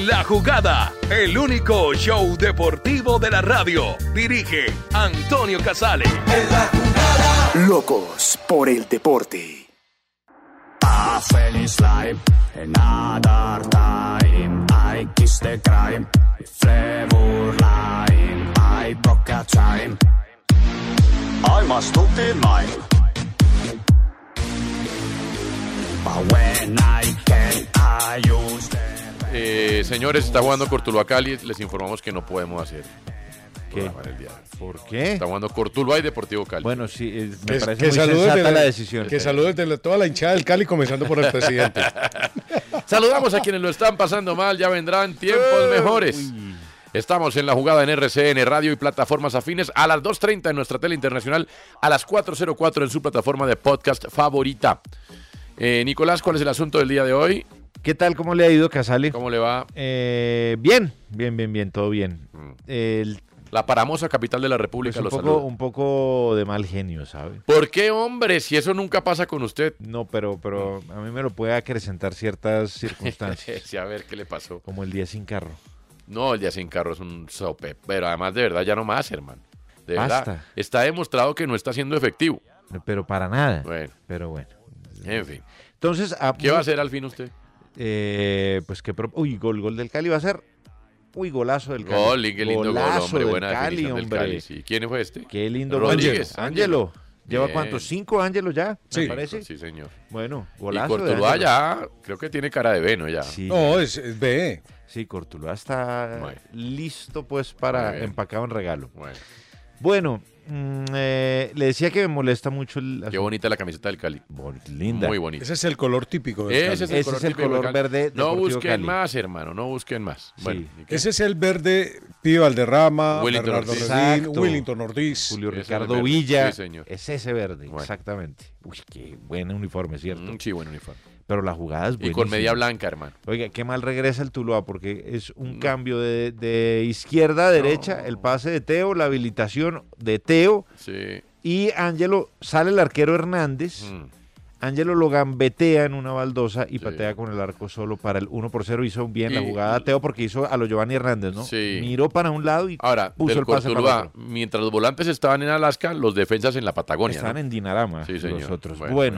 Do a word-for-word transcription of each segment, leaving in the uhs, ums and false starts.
En la Jugada, el único show deportivo de la radio. Dirige Antonio Casale. En la Jugada. Locos por el deporte. A feliz life, another time. I kiss the crime, flavor line. I broke a time. I must look in mine. But when I can, I use them. Eh, señores, está jugando Cortuluá Cali. Les informamos que no podemos hacer. ¿Qué? El día. ¿Por qué? Está jugando Cortuluá y Deportivo Cali. Bueno, sí, eh, me Que, parece que muy saludos sensata de la, la decisión. Que saludos de la- toda la hinchada del Cali, comenzando por el presidente. Saludamos a quienes lo están pasando mal. Ya vendrán tiempos mejores. Estamos en la jugada en R C N Radio y plataformas afines a las dos treinta en nuestra tele internacional, a las cuatro cero cuatro en su plataforma de podcast favorita. Eh, Nicolás, ¿cuál es el asunto del día de hoy? ¿Qué tal? ¿Cómo le ha ido, Casale? ¿Cómo le va? Eh, bien, bien, bien, bien, todo bien. Mm. El, La paramosa capital de la República pues un, lo poco, saluda. un poco de mal genio, ¿sabe? ¿Por qué, hombre? Si eso nunca pasa con usted. No, pero, pero a mí me lo puede acrecentar ciertas circunstancias, Sí, a ver qué le pasó. como el día sin carro. No, el día sin carro es un sope. Pero además, de verdad, ya no más, hermano. De Basta. verdad. Está demostrado que no está siendo efectivo. Pero para nada. Bueno, Pero bueno. en fin. Entonces, a- ¿Qué va a hacer al fin usted? Eh, pues que pro- uy, gol, gol del Cali va a ser. Uy, golazo del Cali. Gol, qué lindo gol, Golazo hombre. del Buena Cali, definición del hombre. Cali. Sí. ¿Quién fue este? Qué lindo Rodríguez. gol. Ángelo. ¿Lleva Bien. cuántos? ¿Cinco Ángelo ya? Sí. ¿Me parece? Sí, señor. Bueno, Y golazo de Cortuluá Ángelo. ya, creo que tiene cara de veno ya. Sí, No, es, es B. sí, Cortuluá está Bueno. listo pues para Muy bien. empacado en regalo. Bueno, Bueno, mm, eh, le decía que me molesta mucho el... qué bonita la camiseta del Cali. Bon- linda. Muy bonita. Ese es el color típico del Ese es Cali. el Ese color, es el típico del color Cali. verde No Deportivo busquen Cali. más, hermano, no busquen más. Sí. Bueno, ¿y qué? Ese es el verde Pío Valderrama, Willington Bernardo Ortiz. Redín, Exacto. Willington Ortiz. Julio Ese es Ricardo el verde. Villa. Sí, señor. Es ese verde, Bueno. exactamente. Uy, qué buen uniforme, ¿cierto? Mm, sí, buen uniforme. Pero la jugada es Y buenísima. con media blanca, hermano. Oiga, qué mal regresa el Tuluá, porque es un No. cambio de, de izquierda a derecha, No. el pase de Teo, la habilitación de Teo, Sí. y Ángelo, sale el arquero Hernández, Mm. Ángelo lo gambetea en una baldosa y Sí. patea con el arco solo para el uno por cero. Hizo bien la Y- jugada Teo porque hizo a lo Giovanni Hernández, ¿no? Sí. Miró para un lado y Ahora, puso del el pase para Cortuluá, el otro. mientras los volantes estaban en Alaska, los defensas en la Patagonia. Estaban ¿no? en Dinarama Sí, señor. los otros. Bueno, Bueno,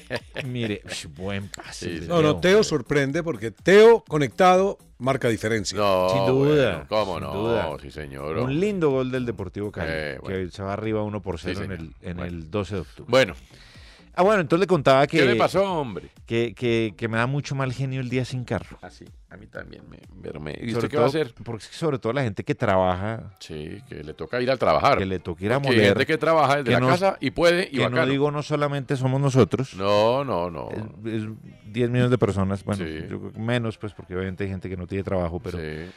mire, ush, buen pase. Sí, de sí. No, no, Teo sorprende porque Teo conectado marca diferencia. No, Sin duda, bueno, ¿cómo sin no? duda. Sí, señor. Un lindo gol del Deportivo Cali, Eh, bueno. que se va arriba uno por cero Sí, en, señor. el, en Bueno. el doce de octubre. Bueno, Ah, bueno, entonces le contaba que, ¿qué le pasó, hombre? que, que, que me da mucho mal genio el día sin carro. Ah, sí, a mí también. Me, me- me- ¿Y Sobre usted qué va a todo- hacer? Porque es que sobre todo la gente que trabaja, Sí, que le toca ir a trabajar. que le toca ir a Porque hay moler, gente que trabaja desde que la no- casa y puede y que bacano. no digo no solamente somos nosotros, No, no, no. es, es diez millones de personas, bueno, Sí. yo creo que menos, pues porque obviamente hay gente que no tiene trabajo, pero... Sí.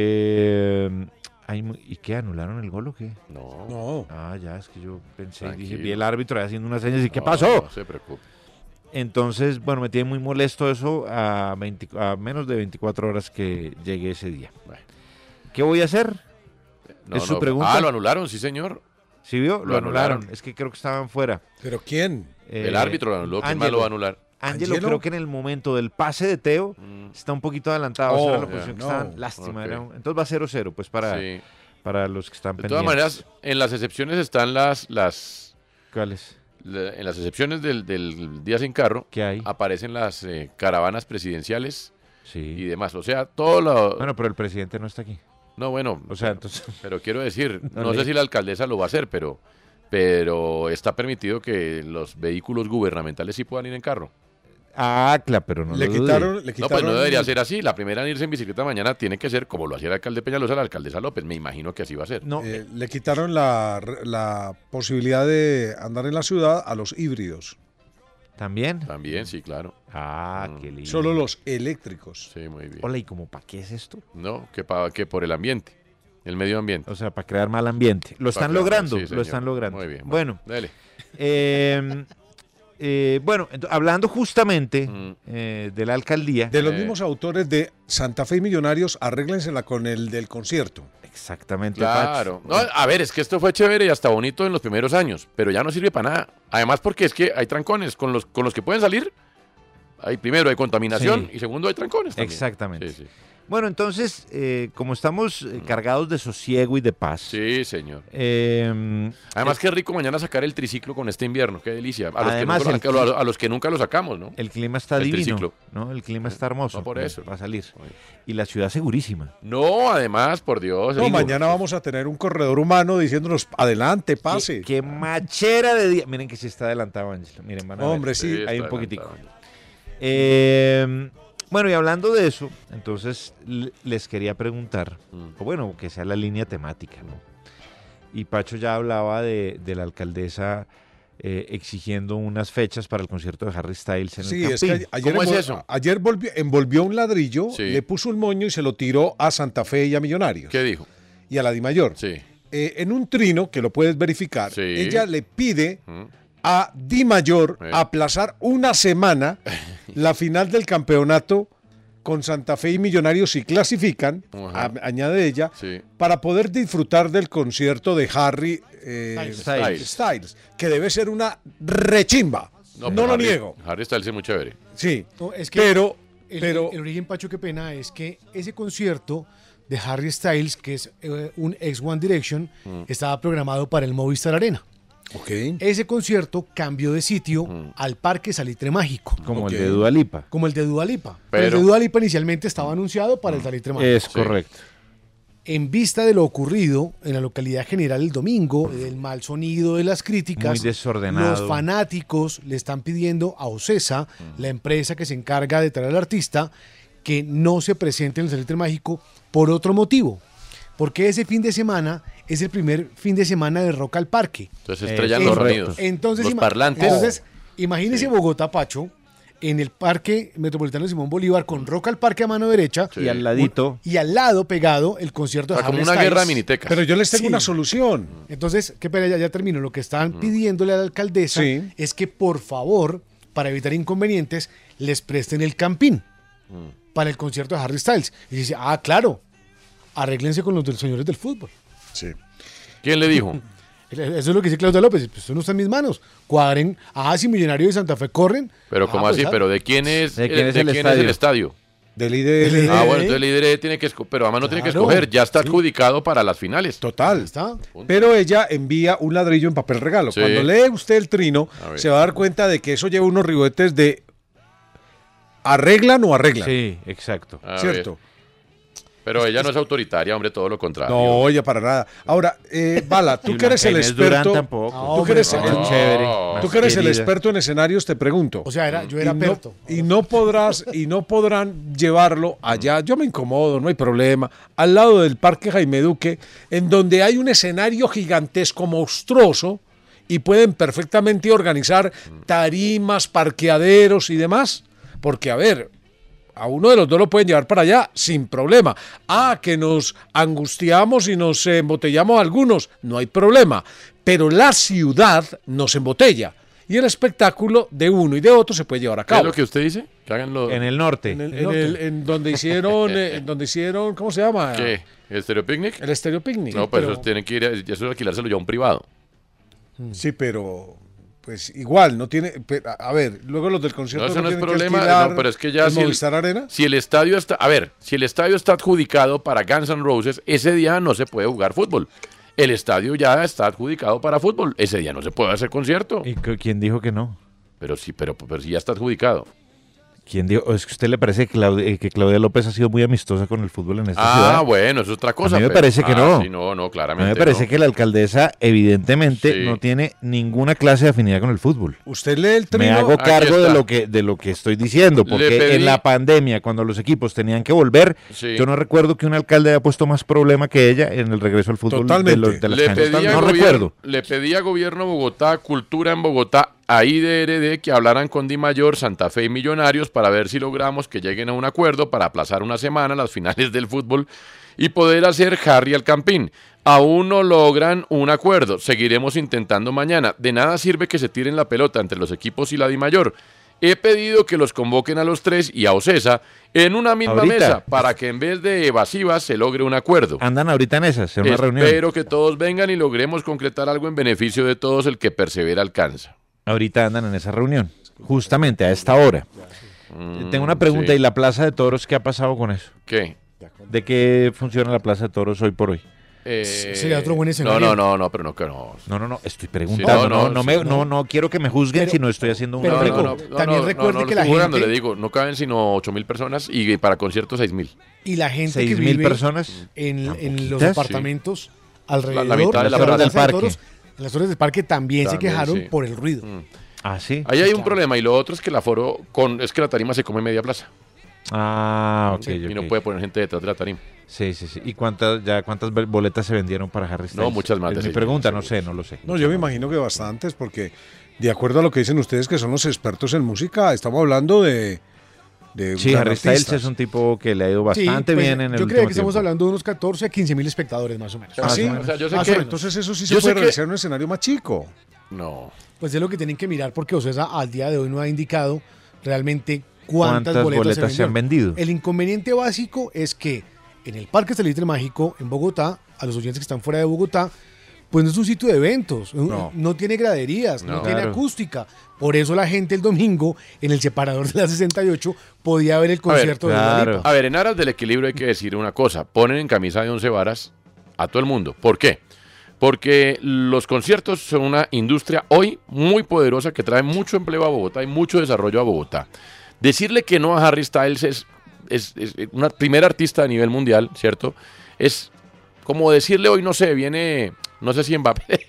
eh, hay mu- ¿y qué? ¿Anularon el gol o qué? No. No. Ah, ya, es que yo pensé, dije, Tranquilo. vi el árbitro ahí haciendo unas señas y ¿qué No, pasó? No se preocupe. Entonces, bueno, me tiene muy molesto eso a, veinte a menos de veinticuatro horas que llegué ese día. Bueno. ¿Qué voy a hacer? No, ¿Es su no. pregunta? Ah, lo anularon, sí, señor. ¿Sí vio? Lo, Lo anularon. anularon. Es que creo que estaban fuera. ¿Pero quién? El Eh, árbitro lo anuló. ¿Quién más lo va a anular? Ángelo ¿Ángelo? creo que en el momento del pase de Teo Mm, está un poquito adelantado. Oh, esa era la ya. posición que No. estaban. Lástima. Ok. era un- entonces va cero cero, pues para, sí. para los que están De pendientes. todas maneras, en las excepciones están las, las, ¿Cuáles? la- en las excepciones del, del día sin carro, ¿Qué hay? aparecen las eh, caravanas presidenciales y Sí. demás. O sea, todo lo... Bueno, pero el presidente no está aquí. no, bueno, O sea, entonces... pero quiero decir, No no le- sé si la alcaldesa lo va a hacer, pero, pero está permitido que los vehículos gubernamentales sí puedan ir en carro. Ah, claro, pero no le, lo dude. quitaron, le No, quitaron. pues no debería ser así. La primera en irse en bicicleta mañana tiene que ser, como lo hacía el alcalde Peñalosa, la alcaldesa López. Me imagino que así va a ser. No, eh, le quitaron la, la posibilidad de andar en la ciudad a los híbridos. ¿también? También, sí, claro. Ah, Mm. qué lindo. Solo los eléctricos. Sí, muy bien. Hola, ¿y cómo para qué es esto? No, que, pa- que por el ambiente, el medio ambiente. O sea, para crear mal ambiente. Lo están crear- logrando, sí, lo señor. están logrando. Muy bien. Bueno, Dale. eh, eh, bueno, ento- hablando justamente Mm. eh, de la alcaldía. De los Eh. mismos autores de Santa Fe y Millonarios, arréglensela con el del concierto. Exactamente, Claro. Pacho. No, a ver, es que esto fue chévere y hasta bonito en los primeros años, pero ya no sirve para nada. Además, porque es que hay trancones con los, con los que pueden salir. hay, primero hay contaminación Sí. y segundo hay trancones también. Exactamente. Sí, sí. Bueno, entonces, eh, como estamos eh, cargados de sosiego y de paz. Sí, señor. eh, Además, qué rico mañana sacar el triciclo con este invierno, qué delicia. A los, Además, que, nunca, el- lo- a los que nunca lo sacamos, ¿no? el clima está El divino, triciclo. ¿no? El clima está hermoso. No, por eso. Va a salir. Y la ciudad segurísima. No, además, por Dios. No, digo, mañana vamos a tener un corredor humano diciéndonos, adelante, pase. Qué, qué machera de día. Miren que sí está adelantado, Ángel. Miren, van a ver. Hombre, sí. está hay un adelantado. poquitico. Eh, bueno, y hablando de eso, entonces l- les quería preguntar, Mm. o bueno, que sea la línea temática, ¿no? Y Pacho ya hablaba de, de la alcaldesa eh, exigiendo unas fechas para el concierto de Harry Styles en Sí, el es que Campín. ayer, ¿Cómo es envol- eso? ayer volvió- envolvió un ladrillo, Sí. le puso un moño y se lo tiró a Santa Fe y a Millonarios. ¿Qué dijo? Y a la Dimayor. Sí. Eh, en un trino, que lo puedes verificar, Sí. ella le pide Mm. a Di Mayor Sí. aplazar una semana la final del campeonato con Santa Fe y Millonarios si clasifican, Ajá. a- añade ella, Sí. para poder disfrutar del concierto de Harry eh, Styles. Styles, que debe ser una rechimba. No, pero lo Harry- niego. Harry Styles es muy chévere. Sí, No, es que pero, el, pero el origen, Pacho, qué pena, es que ese concierto de Harry Styles, que es eh, un ex One Direction, Mm. estaba programado para el Movistar Arena. ok. Ese concierto cambió de sitio Mm. al Parque Salitre Mágico, Como Ok. el de Dua Lipa. como el de Dua Lipa. Pero, Pero- el de Dua Lipa inicialmente estaba anunciado para el Salitre Mágico. Es Sí. correcto. En vista de lo ocurrido en la localidad general el domingo, del mal sonido de las críticas, Muy desordenado. los fanáticos le están pidiendo a Ocesa, la empresa que se encarga de traer al artista, que no se presente en el Salitre Mágico por otro motivo. Porque ese fin de semana es el primer fin de semana de Rock al Parque. Entonces Eh, estrellan En- los correcto. sonidos. Entonces, los ima- parlantes. Entonces, imagínese Sí. Bogotá, Pacho, en el Parque Metropolitano Simón Bolívar, con Rock al Parque a mano derecha, Sí. Y al ladito. y al lado pegado el concierto O de sea, como Harry una Styles. guerra de minitecas. Pero yo les tengo Sí. una solución. Entonces, qué pena, ya, ya termino. Lo que están pidiéndole a la alcaldesa Sí. es que, por favor, para evitar inconvenientes, les presten el campín para el concierto de Harry Styles. Y dice, ah, claro, arréglense con los del señores del fútbol. Sí. ¿Quién le dijo? Eso es lo que dice Claudia López. Pues eso no está en mis manos. Cuadren. Ah, si Millonarios de Santa Fe corren. Pero ah, ¿cómo pues, así? ah, ¿Pero de quién es, ¿De quién eh, es de el quién es estadio? el estadio? Del líder. Del Ah, Eh. bueno, entonces el líder tiene que escoger, pero además no tiene que Claro. escoger, ya está Sí. adjudicado para las finales. Total. ¿Está? Pero ella envía un ladrillo en papel regalo. Sí. Cuando lee usted el trino, A ver. se va a dar cuenta de que eso lleva unos ribetes de arreglan o arreglan. Sí, exacto. A ¿Cierto? ver. Pero ella no es autoritaria, hombre, todo lo contrario. No, oye, para nada. Ahora, eh, Bala, tú Y que eres el Blanca Inés Durán experto. tampoco. Tú que eres, No, el- no. chévere. tú que eres el querida. experto en escenarios, te pregunto. O sea, era, yo era y no, perto. y no podrás y no podrán llevarlo allá. Yo me incomodo, no hay problema. Al lado del Parque Jaime Duque, en donde hay un escenario gigantesco, monstruoso, y pueden perfectamente organizar tarimas, parqueaderos y demás. Porque, a ver, a uno de los dos lo pueden llevar para allá sin problema. Ah, que nos angustiamos y nos eh, embotellamos algunos, no hay problema. Pero la ciudad nos embotella. Y el espectáculo de uno y de otro se puede llevar a ¿Qué es cabo. lo que usted dice? Que hagan lo... En el norte. En, el- en el- en donde hicieron, eh, en donde hicieron, ¿cómo se llama? ¿Qué? ¿El Stereo Picnic? El Estéreo Picnic. No, pues pero- eso tienen que ir, a- eso es alquilárselo ya a un privado. Sí, pero pues igual, no tiene, pe- a a ver, luego los del concierto No, eso no es tienen que problema, alquilar no, pero es que ya el si el- Movistar Arena. Si el estadio está, a ver, si el estadio está adjudicado para Guns N' Roses, ese día no se puede jugar fútbol. El estadio ya está adjudicado para fútbol, ese día no se puede hacer concierto. ¿Y cu- quién dijo que no? Pero sí, pero, pero sí ya está adjudicado. ¿Quién dijo? ¿Es que a usted le parece que Claudia, eh, que Claudia López ha sido muy amistosa con el fútbol en esta Ah, ciudad? bueno, eso es otra cosa. A mí me pero- parece que ah, no. Sí, no, no, A claramente. mí me parece no. que la alcaldesa evidentemente Sí. no tiene ninguna clase de afinidad con el fútbol. Usted lee el Me trino. hago Aquí cargo de está. lo que de lo que estoy diciendo, Le porque pedí- en la pandemia, cuando los equipos tenían que volver, Sí. yo no recuerdo que un alcalde haya puesto más problema que ella en el regreso al fútbol de, Totalmente. los, de las Le canchas. pedí, a No gobierno, recuerdo. le pedí a Gobierno Bogotá, Cultura en Bogotá, a I D R D que hablaran con Di Mayor, Santa Fe y Millonarios para ver si logramos que lleguen a un acuerdo para aplazar una semana las finales del fútbol y poder hacer Harry al Campín. Aún no logran un acuerdo, seguiremos intentando mañana. De nada sirve que se tiren la pelota entre los equipos y la Di Mayor. He pedido que los convoquen a los tres y a Ocesa en una misma Ahorita. mesa para que en vez de evasivas se logre un acuerdo. Andan ahorita en esas, en una reunión. Espero que todos vengan y logremos concretar algo en beneficio de todos. El que persevera alcanza. Ahorita andan en esa reunión, justamente a esta hora. Mm, Tengo una pregunta, sí. ¿y la Plaza de Toros qué ha pasado con eso? ¿Qué? ¿De qué funciona la Plaza de Toros hoy por hoy? Eh, Sería otro buen escenario. No, no, no, no, pero no, que no. No, no, no, estoy preguntando. Sí, no, no, no, sí, me- no. no, no quiero que me juzguen Pero- si no estoy haciendo una pero, No, no, pregunta. no, no, también no, recuerde no, no que la estoy jugando, gente- le digo, no caben sino ocho mil personas y para conciertos seis mil. Y la gente que ¿Seis mil vive personas? en, ¿Tan en los poquitas? apartamentos alrededor La- la mitad de la de plaza del Plaza de parque. Toros, en las horas del parque también, se También, quejaron sí. por el ruido. Mm. Ah, sí. Ahí hay un claro. problema y lo otro es que el aforo con es que la tarima se come media plaza Ah, ok, y no ok. puede poner gente detrás de la tarima. Sí, sí, sí. ¿Y cuántas, ya cuántas bol- boletas se vendieron para Harry Styles? No, muchas más Es de mi seis pregunta, mil, no seguro. sé, no lo sé. No, yo me imagino que bastantes, porque de acuerdo a lo que dicen ustedes, que son los expertos en música, estamos hablando de. de Sí, gran Harry Styles artistas. es un tipo que le ha ido Sí, bastante pues, bien en el yo último creo que estamos tiempo. hablando de unos catorce a quince mil espectadores más o menos. ¿Ah, sí? O sea, yo sé Ah, que- pero entonces eso sí se yo sé puede que- realizar en un escenario más chico. No. Pues es lo que tienen que mirar porque Ocesa al día de hoy no ha indicado realmente cuántas, ¿Cuántas boletas, boletas se han vendido? El inconveniente básico es que en el Parque Salitre Mágico en Bogotá, a los oyentes que están fuera de Bogotá, pues no es un sitio de eventos, no, No. tiene graderías, no, No. tiene Claro. acústica. Por eso la gente el domingo en el separador de la sesenta y ocho podía ver el ver, concierto de Dua claro. Lipa. A ver, en aras del equilibrio hay que decir una cosa. Ponen en camisa de once varas a todo el mundo. ¿Por qué? Porque los conciertos son una industria hoy muy poderosa que trae mucho empleo a Bogotá y mucho desarrollo a Bogotá. Decirle que no a Harry Styles es, es, es una primera artista a nivel mundial, ¿cierto? Es como decirle hoy, no sé, viene, no sé si Mbappé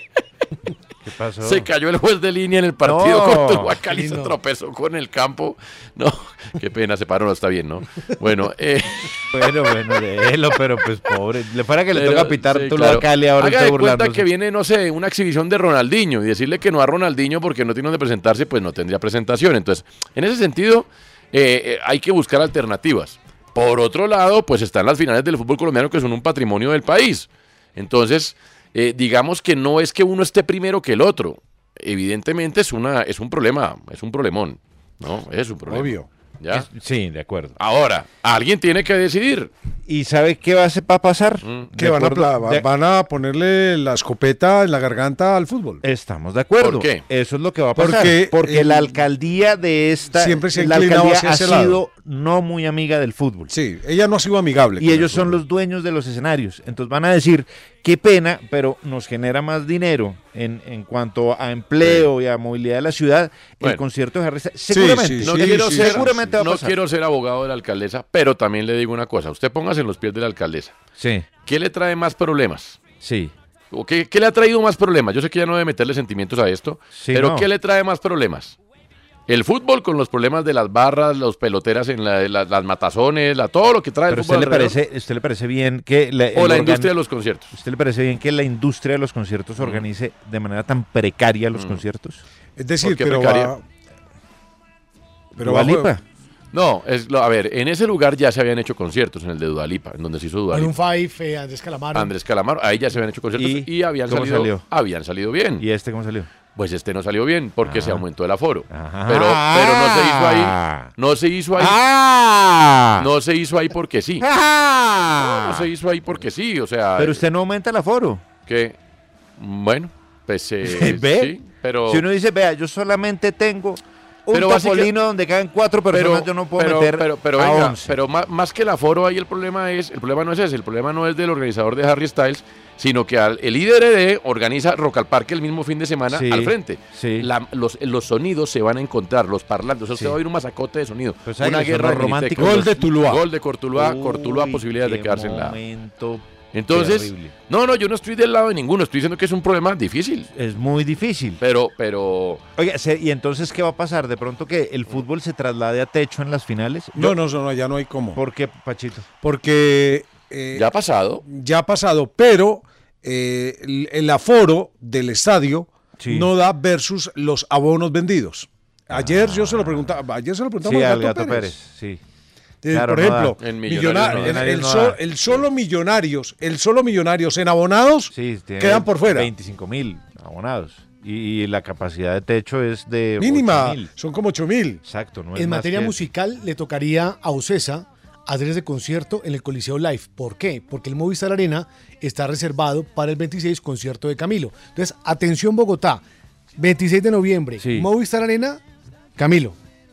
¿Qué pasó? se cayó el juez de línea en el partido No. contra el Huacal y se Lindo. tropezó con el campo. No, qué pena, se paró, no está bien, ¿no? Bueno, eh, Bueno, bueno, déjelo, pero pues pobre. Le fuera que le Pero, toca pitar sí, tú claro. a Cali ahora Haga está de cuenta burlándose. que viene, no sé, una exhibición de Ronaldinho y decirle que no a Ronaldinho porque no tiene donde presentarse, pues no tendría presentación. Entonces, en ese sentido, eh, eh, hay que buscar alternativas. Por otro lado, pues están las finales del fútbol colombiano que son un patrimonio del país. Entonces, eh, digamos que no es que uno esté primero que el otro. Evidentemente es una es un problema, es un problemón, ¿no? Es un problema. Obvio. ¿Ya? Sí, de acuerdo. Ahora, alguien tiene que decidir. ¿Y sabe qué va a, ser- va a pasar? Mm. Que De van a, acuerdo- pla- va- de- van a ponerle la escopeta en la garganta al fútbol. Estamos de acuerdo. ¿Por qué? Eso es lo que va a pasar. Porque Porque el- la alcaldía de esta Siempre se ha la inclinado alcaldía hacia ha ese sido lado. no muy amiga del fútbol. Sí, ella no ha sido amigable. Y con ellos el son fútbol. los dueños de los escenarios. Entonces van a decir, qué pena, pero nos genera más dinero en, en cuanto a empleo y a movilidad de la ciudad. Bueno. El concierto de Harry Styles. Seguramente. sí, No, sí, quiero, sí, ser, sí, seguramente va a no pasar. quiero ser abogado de la alcaldesa, pero también le digo una cosa. Usted póngase en los pies de la alcaldesa. Sí, ¿Qué le trae más problemas? sí. ¿O qué, qué le ha traído más problemas? Yo sé que ya no debe meterle sentimientos a esto, Sí, pero no. ¿qué le trae más problemas? El fútbol con los problemas de las barras, los peloteras en la- la- las matazones, la, todo lo que trae Pero el fútbol usted le alrededor, parece, usted le parece bien que la, o el la organ- industria de los conciertos. ¿Usted le parece bien que la industria de los conciertos organice de manera tan precaria los Mm. conciertos? Es decir, ¿Por qué pero precaria? va- pero Dua bajo- Lipa. No, es lo- a ver, en ese lugar ya se habían hecho conciertos, en el de Dudalipa, en donde se hizo Maroon Dudalipa. Five, eh, Andrés Calamaro. Andrés Calamaro, ahí ya se habían hecho conciertos ¿Y y, habían, cómo salido, salió? habían salido bien. ¿Y este cómo salió? Pues este no salió bien porque se Ah. aumentó el aforo. Ajá. Pero, pero no se hizo ahí. No se hizo ahí. ¡Ah! No se hizo ahí porque sí. ¡Ah! No se hizo ahí porque sí. O sea, Pero usted no aumenta el aforo. que, bueno, pues eh, ¿Ve? sí, pero... Si uno dice, vea, yo solamente tengo un Pero básica- topolino donde caen cuatro personas, yo no puedo pero, meter pero, pero a venga, once. pero más, más que el aforo ahí el problema es, el problema no es ese, el problema no es del organizador de Harry Styles, sino que al- el I D R D organiza Rock al Parque el mismo fin de semana Sí, al frente. sí. La- los, los sonidos se van a encontrar, los parlantes, o sea, Sí. usted va a oír un masacote de sonido, Pues ahí una son guerra los de románticos. minitecos. Gol de Tuluá. Gol de Cortuluá, Cortuluá, Uy, posibilidades de qué quedarse en la... momento Entonces, terrible. no, no, yo no estoy del lado de ninguno, estoy diciendo que es un problema difícil, Es muy difícil. pero, pero... Oiga, se- ¿y entonces qué va a pasar? ¿De pronto que el fútbol se traslade a techo en las finales? No, Yo- no, no, no, ya no hay cómo. ¿Por qué, Pachito? Porque eh, Ya ha pasado. ya ha pasado, pero eh, el, el aforo del estadio Sí. no da versus los abonos vendidos. Ayer yo se lo preguntaba, ayer se lo preguntamos Sí, a al Gato Gato Pérez. Pérez, sí. Eh, Claro, por no ejemplo, da. En Millona- Millonarios no da. el, el Millonarios no so- da. el solo millonarios, el solo millonarios en abonados Sí, tiene quedan por fuera. veinticinco mil abonados. Y, y la capacidad de techo es de Mínima, ocho mil. son como ocho mil. Exacto. No es En más materia que- musical le tocaría a Ocesa hacer ese concierto en el Coliseo Live. ¿Por qué? Porque el Movistar Arena está reservado para el veintiséis concierto de Camilo. Entonces, atención Bogotá, veintiséis de noviembre, Sí. Movistar Arena, Camilo.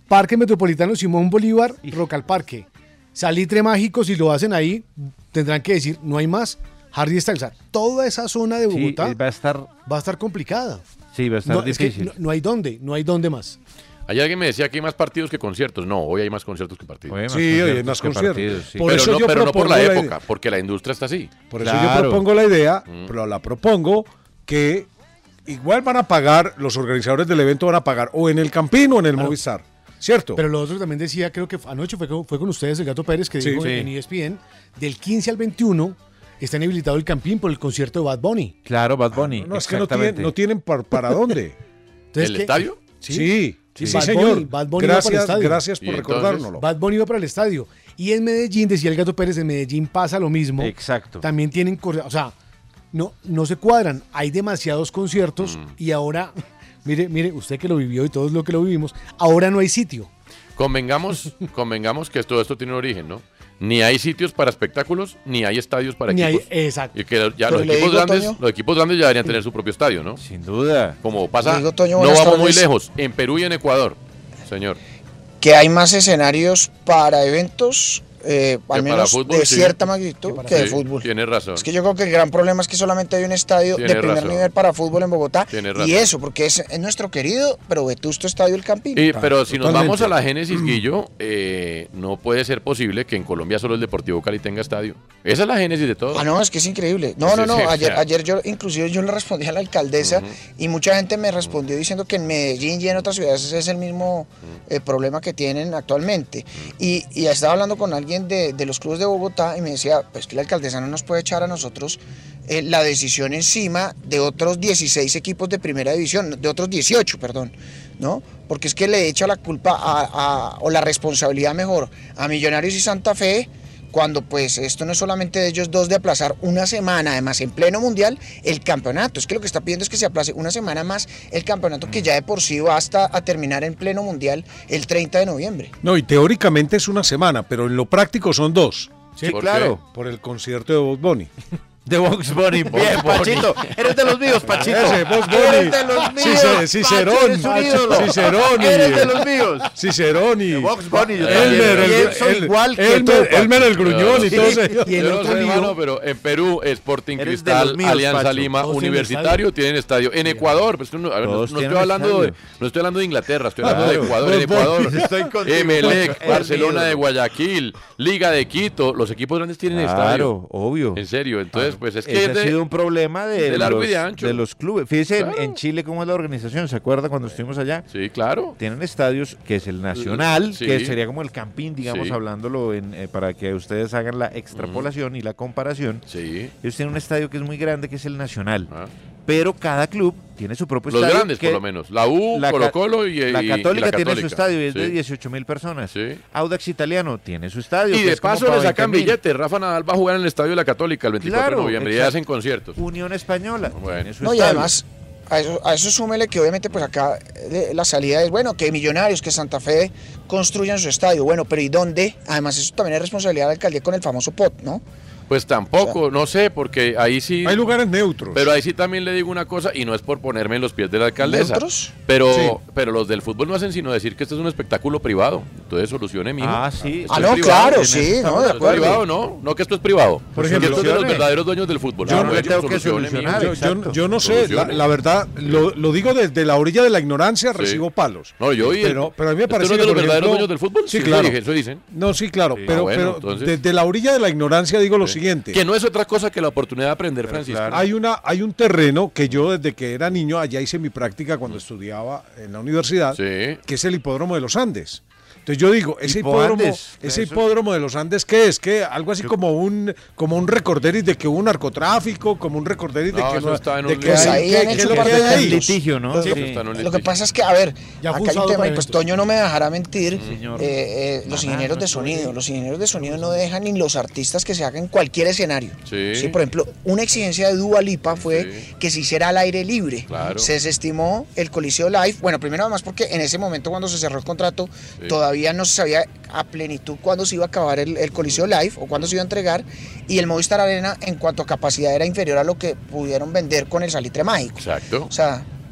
Parque Metropolitano Simón Bolívar, Roca al Parque. Salitre Mágico, si lo hacen ahí, tendrán que decir, no hay más. Hardy Styles, o sea, toda esa zona de Bogotá sí, va a estar va a estar complicada. Sí, va a estar no, es que difícil. no, no hay dónde, no hay dónde más. Ayer alguien me decía que hay más partidos que conciertos. No, hoy hay más conciertos que partidos. Hoy hay más Sí, hoy hay conciertos más que conciertos. partidos, sí. Por pero eso no, yo pero no por propongo la la época, idea. porque la industria está así. Por eso Claro. yo propongo la idea, Mm. pero la propongo que igual van a pagar, los organizadores del evento van a pagar o en el Campín o en el Movistar, ¿cierto? Pero lo otro también decía, creo que anoche fue con, fue con ustedes, el Gato Pérez, que Sí, dijo sí. en E S P N, del quince al veintiuno está inhabilitado el Campín por el concierto de Bad Bunny. Claro, Bad Bunny. no, es que no exactamente. tienen, no tienen par- para dónde. Entonces, ¿El ¿qué? estadio? Sí, sí, sí, Bad señor. Bunny, Bad Bunny va para el gracias, estadio. gracias ¿Y por entonces? recordárnoslo. Bad Bunny va para el estadio. Y en Medellín, decía el Gato Pérez, en Medellín pasa lo mismo. Exacto. También tienen, cor- o sea, no, no se cuadran. Hay demasiados conciertos Mm. y ahora, mire, mire, usted que lo vivió y todos lo que lo vivimos, ahora no hay sitio. Convengamos, convengamos que todo esto tiene un origen, ¿no? Ni hay sitios para espectáculos, ni hay estadios para Ni hay- equipos. exacto. Y que ya Pero los le equipos, digo, grandes, Toño. los equipos grandes ya deberían tener su propio estadio, ¿no? Sin duda. Como pasa, Le digo, Toño, no buenas vamos muy tardes. lejos, en Perú y en Ecuador, señor. Que hay más escenarios para eventos, eh, Que al para menos fútbol, de sí. cierta magnitud, que de Sí, fútbol. Tienes razón. Es que yo creo que el gran problema es que solamente hay un estadio Tienes de primer razón. nivel para fútbol en Bogotá. Tienes Y razón. eso, porque es, es nuestro querido, pero vetusto estadio El Campín. Y- pero si nos totalmente. vamos a la génesis, Guillo, eh, no puede ser posible que en Colombia solo el Deportivo Cali tenga estadio. Esa es la génesis de todo. Ah, no, es que es increíble. No, Sí, no, no. sí, ayer, o sea. ayer yo, inclusive yo le respondí a la alcaldesa Ujú. y mucha gente me respondió diciendo que en Medellín y en otras ciudades ese es el mismo eh, problema que tienen actualmente. Y, y estaba hablando con alguien de, de los clubes de Bogotá y me decía, pues que la alcaldesa no nos puede echar a nosotros eh, la decisión encima de otros dieciséis equipos de primera división, de otros dieciocho, perdón, ¿no? Porque es que le echa la culpa a, a- o la responsabilidad mejor a Millonarios y Santa Fe, cuando pues esto no es solamente de ellos dos de aplazar una semana, además en pleno mundial, el campeonato. Es que lo que está pidiendo es que se aplace una semana más el campeonato, que ya de por sí va hasta a terminar en pleno mundial el treinta de noviembre. No, y teóricamente es una semana, pero en lo práctico son dos. Sí, ¿Por claro. Por el concierto de Bob Bunny. De Box Bunny. Bien, Bunny. Pachito. Eres de los míos, Pachito. Ese, Bob Bunny. Eres de los míos. Cice- Cicerón. Pacho, eres un ídolo. Cicerón. Eres de los míos. Ciceroni. Box Bunny, yo Elmer, también. el, Pienso el- igual que Elmer, tú, Elmer el gruñón y Sí. todo eso. Y el Yo no otro sé, lío- hermano, pero en Perú, Sporting Eres de Cristal, los míos, Alianza Pacho. Lima, Todos tienen Universitario tienen estadio. En Ecuador, pues, no, a ver, no- Todos no, tienen estoy hablando de, estadio. no estoy hablando de Inglaterra, estoy hablando Claro. de Ecuador. En Bob Ecuador, Bunny. Estoy contigo, Emelec, Pacho. Barcelona El de mío. Guayaquil, Liga de Quito, los equipos grandes tienen estadio. Claro, obvio. En serio, entonces, pues es que Ese es ha de- sido un problema de, de largo los, y de ancho. de los clubes. Fíjese en- Claro. en Chile cómo es la organización. ¿Se acuerda cuando estuvimos allá? Sí, claro. Tienen estadios que es el Nacional, Sí. que sería como el Campín, digamos, Sí. hablándolo en, eh, para que ustedes hagan la extrapolación y la comparación. Sí. Ellos tienen un estadio que es muy grande, que es el Nacional. Ah. Pero cada club tiene su propio Los estadio. grandes, que por lo menos. La U, la Colo ca- Colo y, y- La y Católica tiene su Católica. estadio y es de Sí. dieciocho mil personas. Sí. Audax Italiano tiene su estadio. Y que de es como paso para le sacan veinte mil. billetes. Rafa Nadal va a jugar en el Estadio de la Católica el veinticuatro Claro, de noviembre y exacto. hacen conciertos. Unión Española Bueno. tiene su No, y estadio. además, a eso, a eso súmele que obviamente pues acá eh, la salida es, bueno, que Millonarios, que Santa Fe construyan su estadio. Bueno, pero ¿y dónde? Además, eso también es responsabilidad de la alcaldía con el famoso P O T, ¿no? Pues tampoco, no sé, porque ahí sí. Hay lugares neutros. Pero ahí sí también le digo una cosa, y no es por ponerme en los pies de la alcaldesa. ¿Neutros? Pero, Sí. pero los del fútbol no hacen sino decir que este es un espectáculo privado. Entonces solucione, mijo. Ah, sí. Esto Ah, es no, privado. claro, en sí, eso no, estamos de Esto es acuerdo. privado, ¿no? No que esto es privado. Por Que ejemplo, esto es de los solucione. verdaderos dueños del fútbol. Yo Ah, no bueno, tengo que solucione, solucionar, mijo. yo, yo- exacto. yo no sé, la, Solucione. la verdad, lo, lo digo desde la orilla de la ignorancia, Sí. recibo palos. No, yo oí el- pero, pero a mí me ¿Esto parece no es que, de los por verdaderos ejemplo- dueños del fútbol? Sí, Eso claro. dije, eso dicen. No, sí, claro, Sí. pero, Ah, bueno, pero entonces- desde la orilla de la ignorancia digo lo siguiente. Que no es otra cosa que la oportunidad de aprender, Francisco. claro. Hay, una, hay un terreno que yo desde que era niño, allá hice mi práctica cuando estudiaba en la universidad, Sí. que es el hipódromo de los Andes. Entonces yo digo, ese Hipo hipódromo, Andes, ese eso. hipódromo de los Andes, ¿qué es? ¿Qué? Algo así como un como un recorderis de que hubo un narcotráfico, como un recorderis de No, que eso no, está en de un que Pues libro. hay- ahí ¿qué- han qué hecho es lo parte que hay de ahí? litigio, ¿no? Lo, Sí, lo- eso está en un lo que litigio. pasa es que, a ver, Ya acá fue hay un usado tema, para y pues eventos. Toño no me dejará mentir, Señor. eh, eh, los ingenieros de sonido, los ingenieros de sonido no dejan ni los artistas que se hagan en cualquier escenario. Sí. Por ejemplo, una exigencia de Dua Lipa fue Sí. que se hiciera al aire libre. Claro. Se desestimó el Coliseo Live, bueno, primero además porque en ese momento cuando se cerró el contrato Sí. todavía no se sabía a plenitud cuándo se iba a acabar el, el Coliseo Live o cuándo se iba a entregar, y el Movistar Arena en cuanto a capacidad era inferior a lo que pudieron vender con el Salitre Mágico. Exacto. O sea,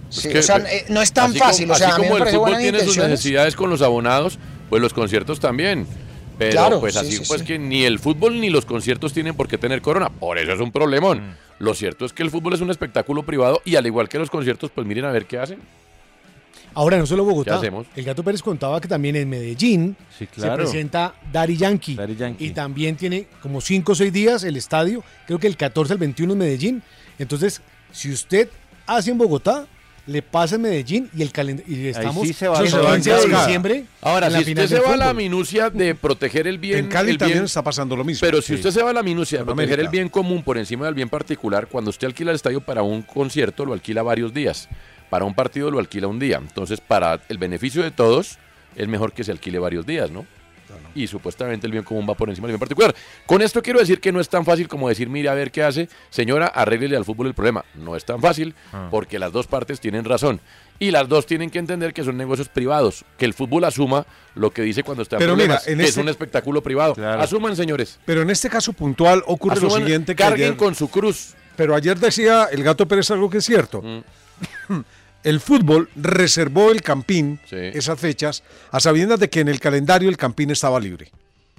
Sí, que, o sea, eh, no es tan así fácil. Como, o sea, así a mí me como el parece fútbol buenas tiene sus intenciones. necesidades con los abonados, pues los conciertos también. Pero Claro, pues sí, así sí, pues sí. que ni el fútbol ni los conciertos tienen por qué tener corona. Por eso es un problemón. Mm. Lo cierto es que el fútbol es un espectáculo privado y al igual que los conciertos, pues miren a ver qué hacen. Ahora, no solo Bogotá. ¿Qué hacemos? El Gato Pérez contaba que también en Medellín Sí, claro. se presenta Daddy Yankee. Daddy Yankee. Y también tiene como cinco o seis días el estadio. Creo que el catorce al veintiuno en Medellín. Entonces, si usted hace en Bogotá, le pasa en Medellín y el calendario. Y estamos sí se va- el se va quince de en cascada. diciembre. Ahora, en la si final usted se del va a la fútbol. minucia de proteger el bien, En Cali el también bien- está pasando lo mismo. Pero si Sí. usted se va a la minucia de Con proteger América. el bien común por encima del bien particular, cuando usted alquila el estadio para un concierto, lo alquila varios días. Para un partido lo alquila un día. Entonces, para el beneficio de todos, es mejor que se alquile varios días, ¿no? Y supuestamente el bien común va por encima del bien particular. Con esto quiero decir que no es tan fácil como decir, mire a ver qué hace. Señora, arréglele al fútbol el problema. No es tan fácil Ah. porque las dos partes tienen razón. Y las dos tienen que entender que son negocios privados. Que el fútbol asuma lo que dice cuando está en Pero mira, problemas, en que este- es un espectáculo privado. Claro. Asuman, señores. Pero en este caso puntual ocurre Asuman, lo siguiente que carguen ayer- con su cruz. Pero ayer decía el Gato Pérez algo que es cierto. Mm. El fútbol reservó el Campín, Sí. esas fechas, a sabiendas de que en el calendario el Campín estaba libre.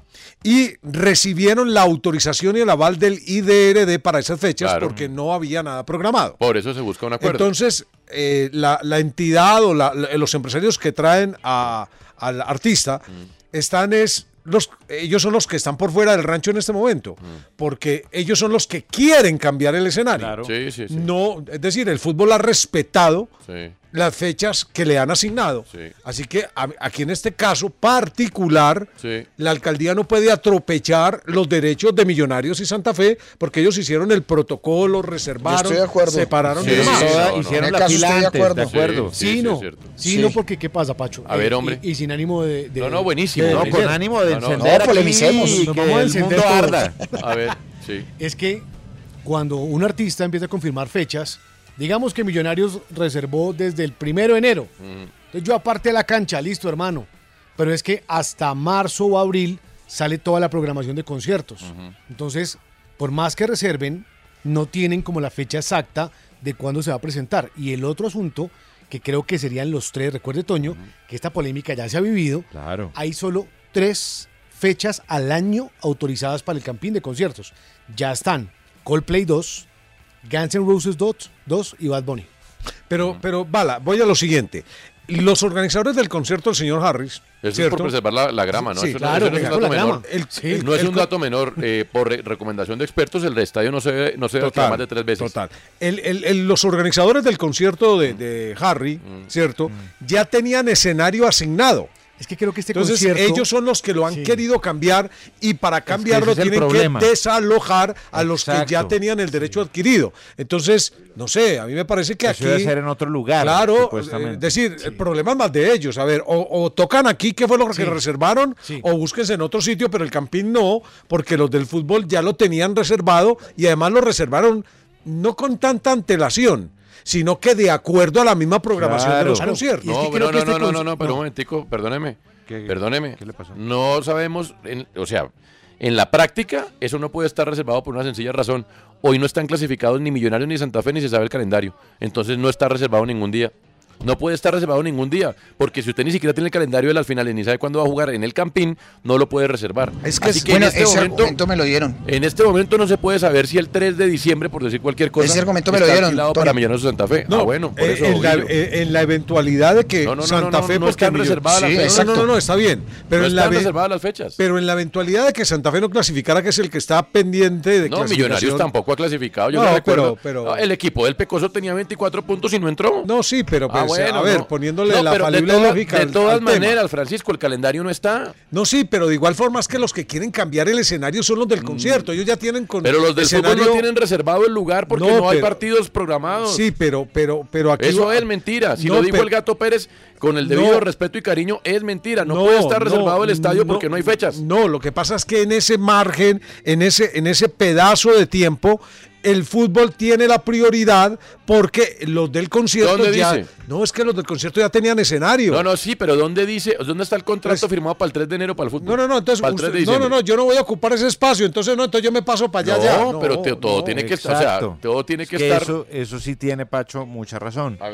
Y recibieron la autorización y el aval del I D R D para esas fechas Claro. porque no había nada programado. Por eso se busca un acuerdo. Entonces, eh, la, la entidad o la- la- los empresarios que traen a- al artista están es los, ellos son los que están por fuera del rancho en este momento, porque ellos son los que quieren cambiar el escenario. Claro. Sí, sí, sí. No, es decir, el fútbol ha respetado Sí. las fechas que le han asignado. Sí. Así que a- aquí en este caso particular, Sí. la alcaldía no puede atropellar los derechos de Millonarios y Santa Fe porque ellos hicieron el protocolo, reservaron, Yo estoy de acuerdo. separaron Sí, y demás. sí, Toda- no, no. hicieron En la el caso fila estoy de antes, acuerdo. de acuerdo. Sí, Sí, sí, no. es cierto. Sí, Sí. no, porque ¿qué pasa, Pacho? A ver, Eh, hombre. Y, y sin ánimo de. de- No, no, buenísimo, de- No, buenísimo. con ánimo de No, no, encender no, aquí polemicemos. y Nos que vamos a el encender mundo todos. arda. A ver, sí. Es que cuando un artista empieza a confirmar fechas, digamos que Millonarios reservó desde el primero de enero. Entonces yo aparte de la cancha, listo, hermano. Pero es que hasta marzo o abril sale toda la programación de conciertos. Entonces, por más que reserven, no tienen como la fecha exacta de cuándo se va a presentar. Y el otro asunto, que creo que serían los tres, recuerde Toño, que esta polémica ya se ha vivido, Claro. hay solo tres fechas al año autorizadas para el Campín de conciertos. Ya están Coldplay dos, Guns N' Roses dos y Bad Bunny. Pero, pero, Bala, voy a lo siguiente. Los organizadores del concierto del señor Harris, Eso es ¿cierto? por preservar la, la grama, ¿no? Sí, Eso, claro, eso no es un por dato la grama. menor. El- Sí, el- No es el un co- dato menor. eh, por re- recomendación de expertos, el estadio no se debe, no se debe alquilar más de tres veces. Total. El- el- el- los organizadores del concierto de, de Harry, ¿cierto? Ya tenían escenario asignado. Es que creo que este Entonces concierto... ellos son los que lo han Sí. querido cambiar y para cambiarlo ese es el tienen que problema. desalojar a los que ya Exacto. tenían el derecho adquirido. Entonces, no sé, a mí me parece que Eso aquí... debe ser en otro lugar. Claro, supuestamente. es decir, el problema es más de ellos. A ver, o, o tocan aquí, ¿qué fue lo que Sí. reservaron? Sí. O búsquense en otro sitio, pero el Campín no, porque los del fútbol ya lo tenían reservado y además lo reservaron no con tanta antelación, sino que de acuerdo a la misma programación de Claro. los Claro. conciertos. Y es que No, creo no, que no, este no, no, con- no, no, pero no. un momentico, perdóneme. ¿Qué- Perdóneme. qué le pasó? No sabemos, en- o sea, en la práctica eso no puede estar reservado por una sencilla razón. Hoy no están clasificados ni Millonarios ni Santa Fe ni se sabe el calendario. Entonces no está reservado ningún día. No puede estar reservado ningún día, porque si usted ni siquiera tiene el calendario de las finales ni sabe cuándo va a jugar en el Campín, no lo puede reservar. Es que Así es- que Bueno, en este ese momento, argumento me lo dieron. en este momento no se puede saber si el tres de diciembre, por decir cualquier cosa, Ese argumento me lo está dieron, alquilado Tony. para Millonarios de Santa Fe. No, ah, bueno, por eh, eso. en, la, Ovillo. eh, en la eventualidad de que No, no, no, Santa no, Fe no porque están Millo- reservadas las Sí, fechas. no, no, no, no, está bien, pero No en la están ve- reservadas las fechas. pero en la eventualidad de que Santa Fe no clasificara, que es el que está pendiente de No, clasificación. Millonarios tampoco ha clasificado. Yo No, no, recuerdo. pero- pero- Ah, el equipo del Pecoso tenía veinticuatro puntos y no entró. No, sí, pero Ah, pues, bueno, a ver, no. poniéndole No, la pero de falible todas- lógica De al- todas al tema. maneras, Francisco, el calendario no está. No, sí, pero de igual forma es que los que quieren cambiar el escenario son los del concierto. Ellos ya tienen con Mm. Pero los del escenario... fútbol no tienen reservado el lugar porque no, No, hay pero- partidos programados. Sí, pero, pero, pero aquí... Eso va- es mentira. Si No, lo dijo pero- el Gato Pérez con el debido No. respeto y cariño, es mentira. No, puede estar reservado el estadio porque no hay fechas. No, lo que pasa es que en ese margen, en ese, en ese pedazo de tiempo, el fútbol tiene la prioridad porque los del concierto ¿Dónde ya... dice? No, es que los del concierto ya tenían escenario. No, no, sí, pero ¿dónde dice? ¿Dónde está el contrato Pues- firmado para el tres de enero para el fútbol? No, no, no, entonces Para el tres de usted- no, no, diciembre. no, yo no voy a ocupar ese espacio, entonces no, entonces yo me paso para allá No, ya. pero te- todo no. tiene que estar, o sea, Exacto. todo tiene Es que, que estar. Eso, eso sí tiene, Pacho, mucha razón. A ver,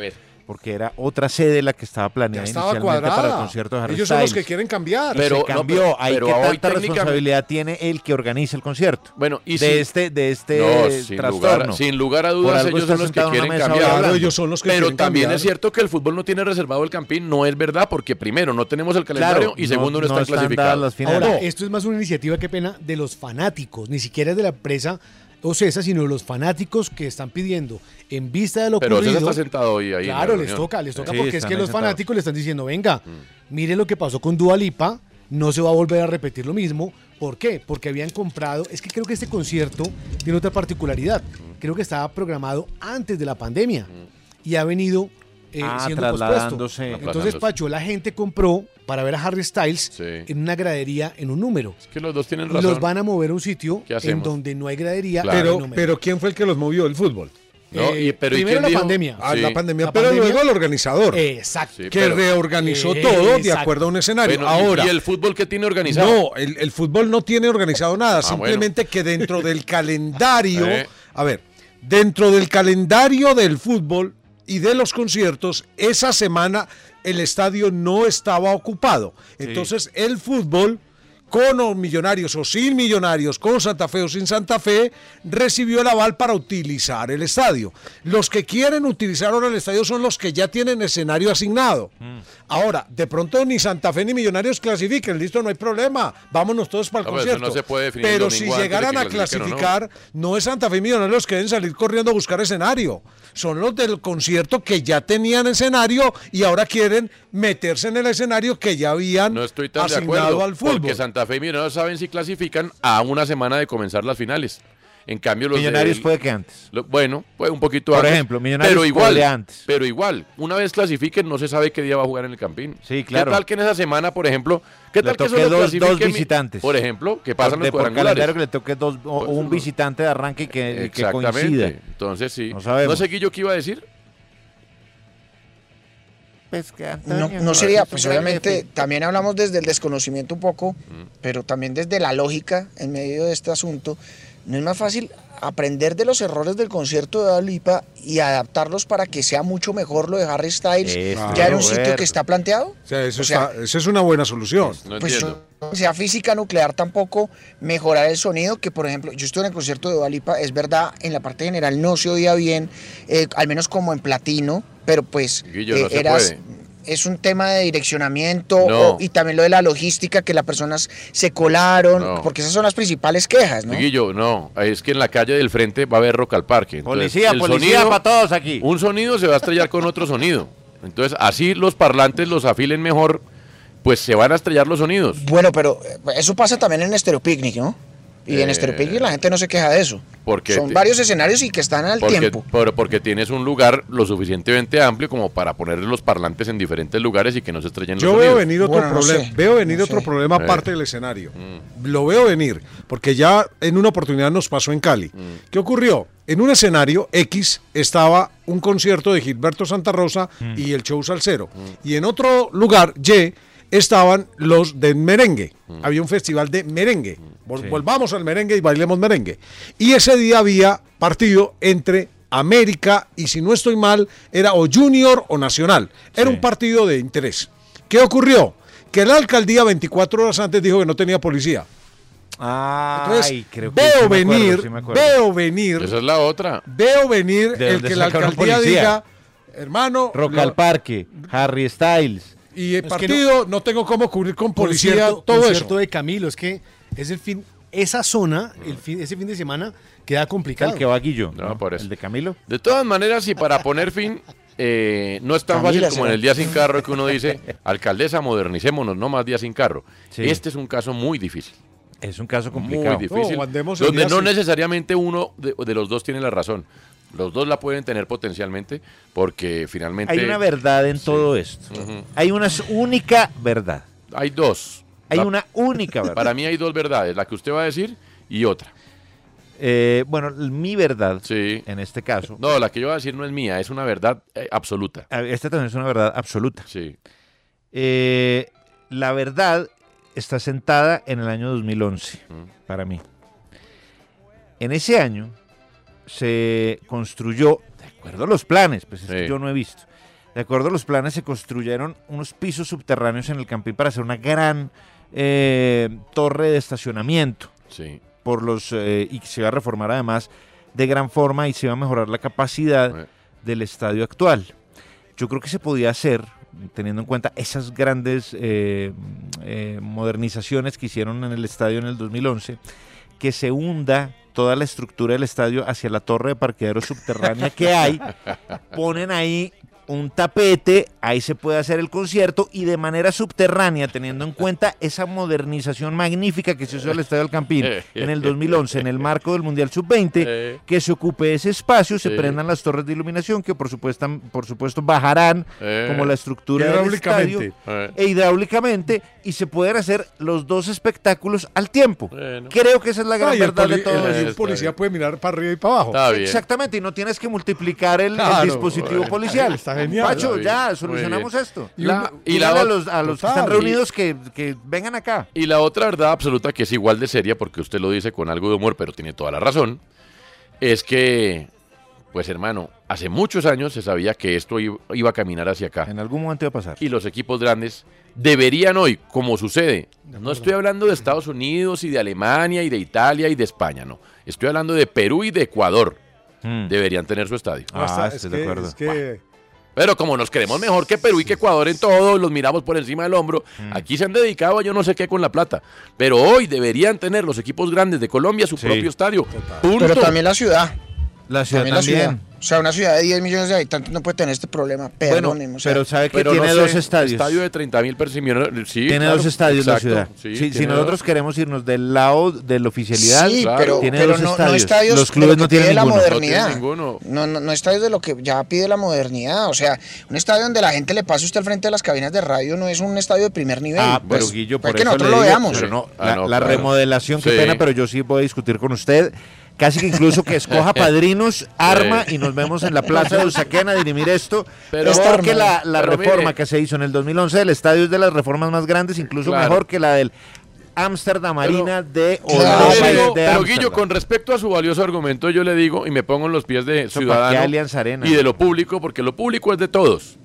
porque era otra sede la que estaba Ya planeada estaba inicialmente cuadrada. para el concierto de Harry Ellos son los Styles. que quieren cambiar. Pero Pero- se no, cambió. pero- Ahí pero qué hoy tanta técnicamente- responsabilidad tiene el que organiza el concierto. Bueno, y de si- este, de este No, sin trastorno. lugar, sin lugar a Por dudas, algo ellos está son los que sentado en una quieren mesa cambiar. hablando. Claro, ellos son los que Pero quieren también cambiar. es cierto que el fútbol no tiene reservado el Campín, no es verdad, porque primero no tenemos el calendario y segundo no, están dadas clasificados. las finales. Ahora, No. esto es más una iniciativa, qué pena, de los fanáticos, ni siquiera es de la empresa Ocesa, sino de los fanáticos que están pidiendo, en vista de lo Pero ocurrido. Ocesa está sentado hoy ahí en la Claro, les reunión. toca, les toca Sí, porque es están que ahí los sentados. fanáticos le están diciendo, venga, mire lo que pasó con Dua Lipa, no se va a volver a repetir lo mismo. ¿Por qué? Porque habían comprado, es que creo que este concierto tiene otra particularidad, creo que estaba programado antes de la pandemia y ha venido eh, Ah, siendo pospuesto. trasladándose. Entonces, Aplazándose. Pacho, la gente compró para ver a Harry Styles Sí. en una gradería en un número. Es que los dos tienen Y razón. los van a mover a un sitio ¿Qué en hacemos? donde no hay gradería. Claro. hay Pero, número. pero ¿quién fue el que los movió? El fútbol. No, y- Eh, pero ¿y primero quién la dijo? pandemia. Ah, Sí. la pandemia, La pero pandemia. luego el organizador, Exacto. Sí, que pero- reorganizó Eh, todo de exacto. acuerdo a un escenario. Bueno, ¿y- Ahora, ¿y el fútbol que tiene organizado? no, el, el fútbol no tiene organizado nada, Ah, simplemente que dentro del calendario, Eh. a ver, dentro del calendario del fútbol y de los conciertos, esa semana el estadio no estaba ocupado. Entonces el fútbol, con o Millonarios o sin Millonarios, con Santa Fe o sin Santa Fe, recibió el aval para utilizar el estadio. Los que quieren utilizar ahora el estadio son los que ya tienen escenario asignado. Ahora, de pronto ni Santa Fe ni Millonarios clasifiquen, listo, no hay problema, vámonos todos para el No, pero eso concierto. no se puede definir el Pero domingo si antes de llegaran que a clasifiquen o no. clasificar, no es Santa Fe y Millonarios los que deben salir corriendo a buscar escenario. Son los del concierto que ya tenían escenario y ahora quieren meterse en el escenario que ya habían No estoy tan de asignado acuerdo, al fútbol. porque Santa Fe y Millonarios saben si clasifican a una semana de comenzar las finales. En cambio, los Millonarios del- puede que antes. lo- bueno, pues un poquito Por antes. ejemplo, Millonarios pero igual, puede antes. pero igual, una vez clasifiquen, no se sabe qué día va a jugar en el Campín. Sí, claro. ¿Qué tal que en esa semana, por ejemplo, qué Le tal que toque solo dos- clasifiquen dos mi- visitantes. Por ejemplo, que pasan de los por cuadrangulares. calendario que le toque dos o Pues, un no. visitante de arranque y que, que coincida. Exactamente. Entonces sí. No sabemos. sé qué yo qué iba a decir. Pues que No, Antonio, no sería, es un pues gran obviamente jefe. también hablamos desde el desconocimiento un poco, pero también desde la lógica en medio de este asunto. ¿No es más fácil aprender de los errores del concierto de Dua Lipa y adaptarlos para que sea mucho mejor lo de Harry Styles Eso, ya en un Roberto. sitio que está planteado? O sea, eso O sea, está- esa es una buena solución. No Pues entiendo. sea física nuclear tampoco mejorar el sonido, que por ejemplo yo estuve en el concierto de Dua Lipa, es verdad, en la parte general no se oía bien, eh, al menos como en platino, pero pues Guillo, no eh, se eras- puede. es un tema de direccionamiento No. o- y también lo de la logística, que las personas se colaron, No. porque esas son las principales quejas, ¿no? Guillo, no, es que en la calle del frente va a haber Rock al Parque. Entonces, Policía, el policía sonido- para todos aquí. Un sonido se va a estrellar con otro sonido. Entonces, así los parlantes los afilen mejor, pues se van a estrellar los sonidos. Bueno, pero eh, eso pasa también en Stereo Picnic, ¿no? Y en Eh, Stereo Picnic la gente no se queja de eso. Porque Son te- varios escenarios y que están al Porque, tiempo. por- porque tienes un lugar lo suficientemente amplio como para poner los parlantes en diferentes lugares y que no se estrellen los Yo veo sonidos. venir otro Bueno, no problema, sé, veo venir no otro sé. problema Eh. aparte del escenario. Mm. Lo veo venir, porque ya en una oportunidad nos pasó en Cali. Mm. ¿Qué ocurrió? En un escenario X estaba un concierto de Gilberto Santa Rosa Mm. y el show salsero. Y en otro lugar, Y, estaban los de merengue. Mm. Había un festival de merengue. Vol- Volvamos al merengue y bailemos merengue. Y ese día había partido entre América y, si no estoy mal, era o Junior o Nacional. Era Sí. un partido de interés. ¿Qué ocurrió? Que la alcaldía veinticuatro horas antes dijo que no tenía policía. Entonces, Ay, creo que veo sí me acuerdo, venir, sí me acuerdo. veo venir, Esa es la otra. veo venir ¿De el dónde que la sacaron alcaldía policía? diga, hermano, Rock lo- al Parque, Harry Styles. y el que partido no, tengo cómo cubrir con policía Concierto- todo concierto eso. de Camilo, es que es el fin, esa zona, el fin, ese fin de semana queda complicado. El que va Guillo, No, ¿no? por eso. El de Camilo. De todas maneras, y para poner fin, eh, no es tan Camila, fácil como en será. el día sin carro que uno dice, alcaldesa, modernicémonos, no más día sin carro. Sí. Este es un caso muy difícil. Es un caso Muy complicado. difícil. No, andemos el donde día no sin- necesariamente uno de, de los dos tiene la razón. Los dos la pueden tener potencialmente porque finalmente Hay una verdad en Sí. todo esto. Ujú. Hay una s- única verdad. hay dos. Hay La- una única verdad. Para mí hay dos verdades, la que usted va a decir y otra. Eh, bueno, l- mi verdad, Sí. en este caso, No, la que yo voy a decir no es mía, es una verdad eh, absoluta. a- esta también es una verdad absoluta. Sí. Eh, la verdad está sentada en el año dos mil once, Mm. para mí. En ese año se construyó, de acuerdo a los planes, pues es que Sí. yo no he visto, de acuerdo a los planes, se construyeron unos pisos subterráneos en el Campín para hacer una gran eh, torre de estacionamiento. Sí. Por los, eh, y se iba a reformar además de gran forma y se iba a mejorar la capacidad Sí. del estadio actual. Yo creo que se podía hacer, teniendo en cuenta esas grandes eh, eh, modernizaciones que hicieron en el estadio en el dos mil once, que se hunda toda la estructura del estadio hacia la torre de parqueadero subterránea que hay, ponen ahí un tapete, ahí se puede hacer el concierto y de manera subterránea, teniendo en cuenta esa modernización magnífica que se hizo del Estadio del Campín en el dos mil once, en el marco del Mundial sub veinte, que se ocupe ese espacio, se Sí. prendan las torres de iluminación que por supuesto, por supuesto bajarán Eh. como la estructura del estadio Hidráulicamente. Eh. e hidráulicamente y se pueden hacer los dos espectáculos al tiempo. Bueno. Creo que esa es la gran Ay, el, verdad poli- de todo el- eso. el Está policía bien. puede mirar para arriba y para abajo. Está bien. Exactamente, y no tienes que multiplicar el, el Claro, dispositivo bueno, policial. está genial. Pacho, Está bien, ya muy solucionamos bien. esto. Y la- y y la a ot- los, a los que total. están reunidos que, que vengan acá. Y la otra verdad absoluta, que es igual de seria, porque usted lo dice con algo de humor, pero tiene toda la razón, es que, pues hermano, hace muchos años se sabía que esto iba iba a caminar hacia acá. En algún momento va a pasar. Y los equipos grandes deberían hoy, como sucede, no estoy hablando de Estados Unidos y de Alemania y de Italia y de España, no. Estoy hablando de Perú y de Ecuador. Mm. Deberían tener su estadio. Ah, Hasta- estoy es de que- acuerdo. es que- Pero como nos queremos mejor que Perú y que Ecuador en todo, los miramos por encima del hombro, aquí se han dedicado a yo no sé qué con la plata. Pero hoy deberían tener los equipos grandes de Colombia su Sí. propio estadio. Punto. Pero también la ciudad. La ciudad También también. la ciudad. O sea, una ciudad de diez millones de habitantes no puede tener este problema. Bueno, Perdónenme. o sea, pero sabe que Pero tiene no dos sé, estadios. Estadio de treinta mil personas. Sí, Tiene claro, dos estadios exacto, la ciudad. sí, si si tiene nosotros dos. queremos irnos del lado de la oficialidad, sí, claro. pero, tiene pero dos no, no estadios. estadios Los de clubes lo que no tienen pide la ninguno. No modernidad. tiene ninguno. No, no, no estadios de lo que ya pide la modernidad. O sea, un estadio donde la gente le pase usted al frente de las cabinas de radio no es un estadio de primer nivel. Ah, Pues, pero Guillo, pues por que eso nosotros le lo digo, veamos. pero no, Ah, la, no, la claro. remodelación, qué Sí. pena, pero yo sí voy a discutir con usted. Casi que incluso que escoja padrinos, arma y nos vemos en la plaza de Usaquén a dirimir esto. Pero- porque la, la pero reforma mire. que se hizo en el dos mil once del estadio es de las reformas más grandes, incluso Claro. mejor que la del Ámsterdam Arena de Pero, Europa y pero, de pero, Ámsterdam. Guillo, con respecto a su valioso argumento, yo le digo y me pongo en los pies de Eso, ¿para qué ciudadano Allianz Arena? y de lo público, porque lo público es de todos.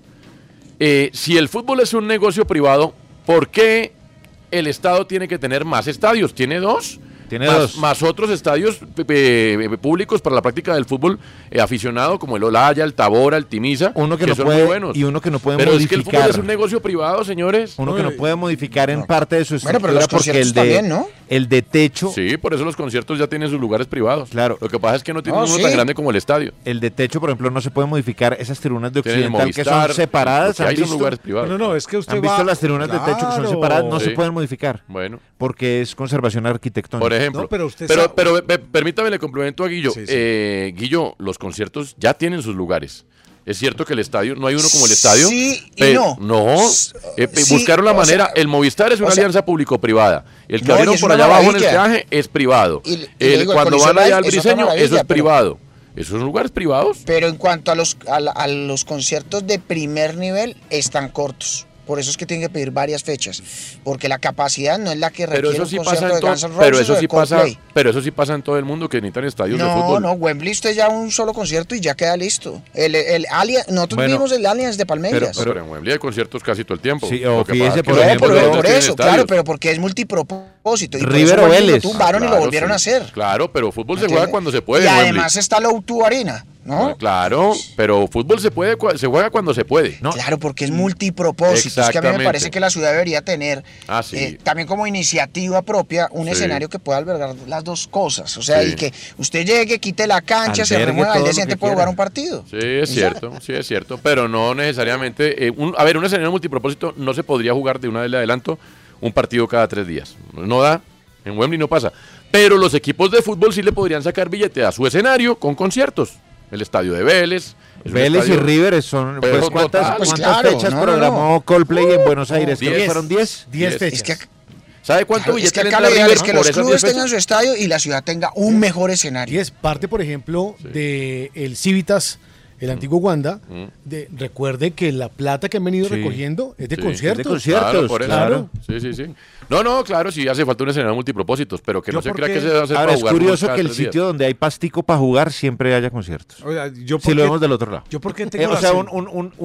Eh, si el fútbol es un negocio privado, ¿por qué el Estado tiene que tener más estadios? ¿Tiene dos? Tiene más, dos. más otros estadios eh, eh, públicos para la práctica del fútbol eh, aficionado, como el Olaya, el Tabora, el Timisa, Uno que no son puede- muy buenos. y uno que no puede Pero es que el fútbol modificar. es un negocio privado, señores. Uno que no puede modificar en parte de su Bueno, estructura pero los porque el conciertos de, también, ¿no? el de techo, Sí, por eso los conciertos ya tienen sus lugares privados. Claro. Lo que pasa es que no tienen No, uno sí. tan grande como el estadio. el de techo, por ejemplo, no se puede modificar esas tribunas de Tienen el occidental que Movistar, son separadas. lo que ¿Han hay son visto? lugares privados. No, no, es que usted ¿Han va... visto las tribunas de techo que son Claro. separadas? No Sí. se pueden modificar Bueno, porque es conservación arquitectónica. por ejemplo. No, pero usted pero, sabe- pero, pe- permítame le complemento a Guillo. Sí, sí. Eh, Guillo, los conciertos ya tienen sus lugares. Es cierto que el estadio, no hay uno como el estadio. Sí y pero- no. No, S- eh, pe- sí, buscaron la o manera. sea, el Movistar es una o sea- alianza público-privada. El que No, y abrieron es por una allá abajo en el maravilla. peaje es privado. Y- y le El- digo, el cuando Coliseo van allá al Live es otra Briseño, eso maravilla, es pero- privado. Esos son lugares privados. Pero en cuanto a los, a, la- a los conciertos de primer nivel, están cortos. Por eso es que tienen que pedir varias fechas. Porque la capacidad no es la que requiere Pero eso un sí concierto pasa en de todo, Guns N' pero Roses eso o de sí pasa, Coldplay. pero eso sí pasa en todo el mundo que necesitan estadios de No, fútbol. no, Wembley usted ya un solo concierto y ya queda listo. El, el Allianz, nosotros Bueno, vimos el Allianz de Palmeiras. Pero, en Wembley hay conciertos casi todo el tiempo. Sí, Lo o que fíjese, pasa es que por los no, ejemplo, equipos pero grandes por tienen eso, estadios. claro, pero porque es multipropósito. Y por River eso o Wembley Vélez. lo tumbaron y Claro, lo volvieron sí. a hacer. Claro, pero fútbol se ¿Entiende? juega cuando se puede. Y en Wembley. además está la U dos Arena, ¿no? Ah, Claro, pero fútbol se puede, cua- se juega cuando se puede. No. Claro, porque es multipropósito. Es que a mí me Exactamente. parece que la ciudad debería tener Ah, sí. eh, también como iniciativa propia un Sí. escenario que pueda albergar las dos cosas. O sea, Sí. y que usted llegue, quite la cancha, se Albergue remueva, todo al día lo siguiente que puede quiera. jugar un partido. Sí, es Y cierto, sí es cierto, pero no necesariamente. eh, un- a ver, un escenario multipropósito no se podría jugar de una vez le adelanto un partido cada tres días. No da, en Wembley no pasa. Pero los equipos de fútbol sí le podrían sacar billete a su escenario con conciertos. El estadio de Vélez. es un Vélez y estadio- River son. Pero Pues, ¿cuántas, total. Pues cuántas claro, fechas no, no, programó no. Coldplay en Buenos Aires? Creo que diez. fueron diez. diez Diez. fechas. Es que, ¿Sabe cuánto claro, es billete que le acá entra lo a ideal River es que por los esas clubes diez tengan fechas? su estadio y la ciudad tenga un mejor escenario. Y es parte, por ejemplo, de el Civitas, el antiguo Wanda. De, recuerde que la plata que han venido Sí. recogiendo es de Sí, conciertos. es de conciertos. Claro, por eso. claro. Sí, sí, sí. No, no, claro, sí hace falta un escenario multipropósitos, pero que Yo no se crea porque- que se va a hacer Ahora para es jugar curioso cada que el tres días. sitio donde hay pastico para jugar siempre haya conciertos. Oiga, yo Si lo porque- vemos del otro lado. Yo porque tengo Eh, o la sea, sen- un, un, un, un,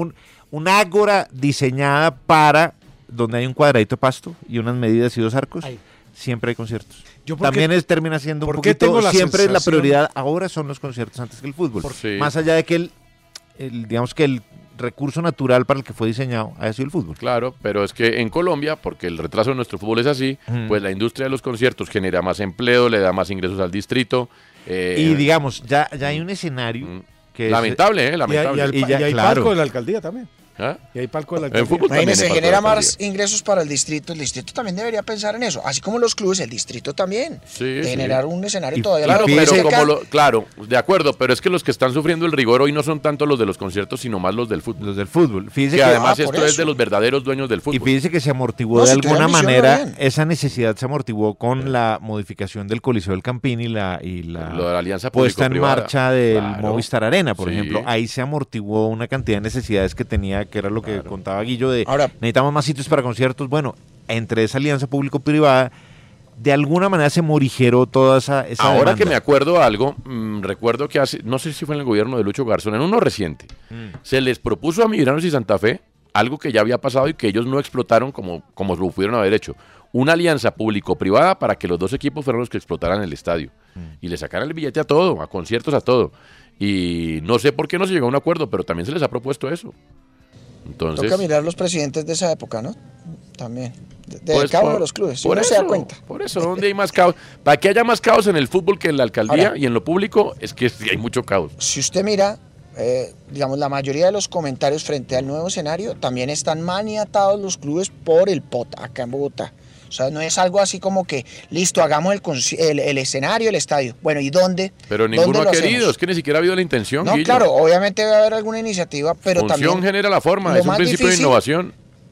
una ágora diseñada para donde hay un cuadradito de pasto y unas medidas y dos arcos, Ay. siempre hay conciertos. Yo porque- También es, termina siendo un ¿por qué tengo poquito, la siempre la sensación- prioridad ahora son los conciertos antes que el fútbol. Sí. Más allá de que el, el, digamos que el recurso natural para el que fue diseñado haya sido el fútbol. Claro, pero es que en Colombia, porque el retraso de nuestro fútbol es así, Mm. pues la industria de los conciertos genera más empleo, le da más ingresos al distrito. eh, Y digamos, ya, ya hay un escenario Mm. que es- lamentable, ¿eh? Y hay, Lamentable. y hay- Y ya, y hay claro. palco de la alcaldía también. ¿Ah? Y hay palco de la En alcaldía. fútbol también Imagínese, hay genera falta de más calidad. ingresos para el distrito. El distrito también debería pensar en eso. Así como los clubes, el distrito también. Sí, de sí. generar un escenario Y- todavía Claro, Y pero fíjese- como lo, claro, de acuerdo, pero es que los que están sufriendo el rigor hoy no son tanto los de los conciertos, sino más los del fútbol. los del fútbol. Fíjese Que que, además ah, por esto es eso. de los verdaderos dueños del y fútbol. fíjese que se amortiguó No, de si tuviera alguna misión, lo manera, harían. esa necesidad se amortiguó con la modificación del Coliseo del Campín y la, y la, Lo de la alianza puesta en público-privada. marcha del Claro. Movistar Arena, por Sí. ejemplo. Ahí se amortiguó una cantidad de necesidades que tenía, que era lo que Claro. contaba Guillo de Ahora- necesitamos más sitios para conciertos. Bueno, entre esa alianza público-privada, de alguna manera se morigeró toda esa, esa Ahora demanda. que me acuerdo algo, mm, recuerdo que hace, no sé si fue en el gobierno de Lucho Garzón, en uno reciente, Mm. se les propuso a Millonarios y Santa Fe algo que ya había pasado y que ellos no explotaron como, como lo pudieron haber hecho. Una alianza público-privada para que los dos equipos fueran los que explotaran el estadio. Mm. Y le sacaran el billete a todo, a conciertos, a todo. Y no sé por qué no se llegó a un acuerdo, pero también se les ha propuesto eso. Entonces, Toca mirar los presidentes de esa época, ¿no? También. De, de pues, cada uno por- de los clubes. Si por uno eso, se da cuenta. Por eso, ¿dónde hay más caos? Para que haya más caos en el fútbol que en la alcaldía Ahora- y en lo público, es que sí hay mucho caos. Si usted mira, eh, digamos, la mayoría de los comentarios frente al nuevo escenario, también están maniatados los clubes por el P O T acá en Bogotá. O sea, no es algo así como que, listo, hagamos el, conci- el, el escenario, el estadio. Bueno, ¿y dónde? Pero ¿Dónde ninguno lo ha querido, hacemos? es que ni siquiera ha habido la intención, No, Guillo. claro, obviamente debe haber alguna iniciativa, pero Función también... genera la forma, lo es un más principio de difícil- innovación.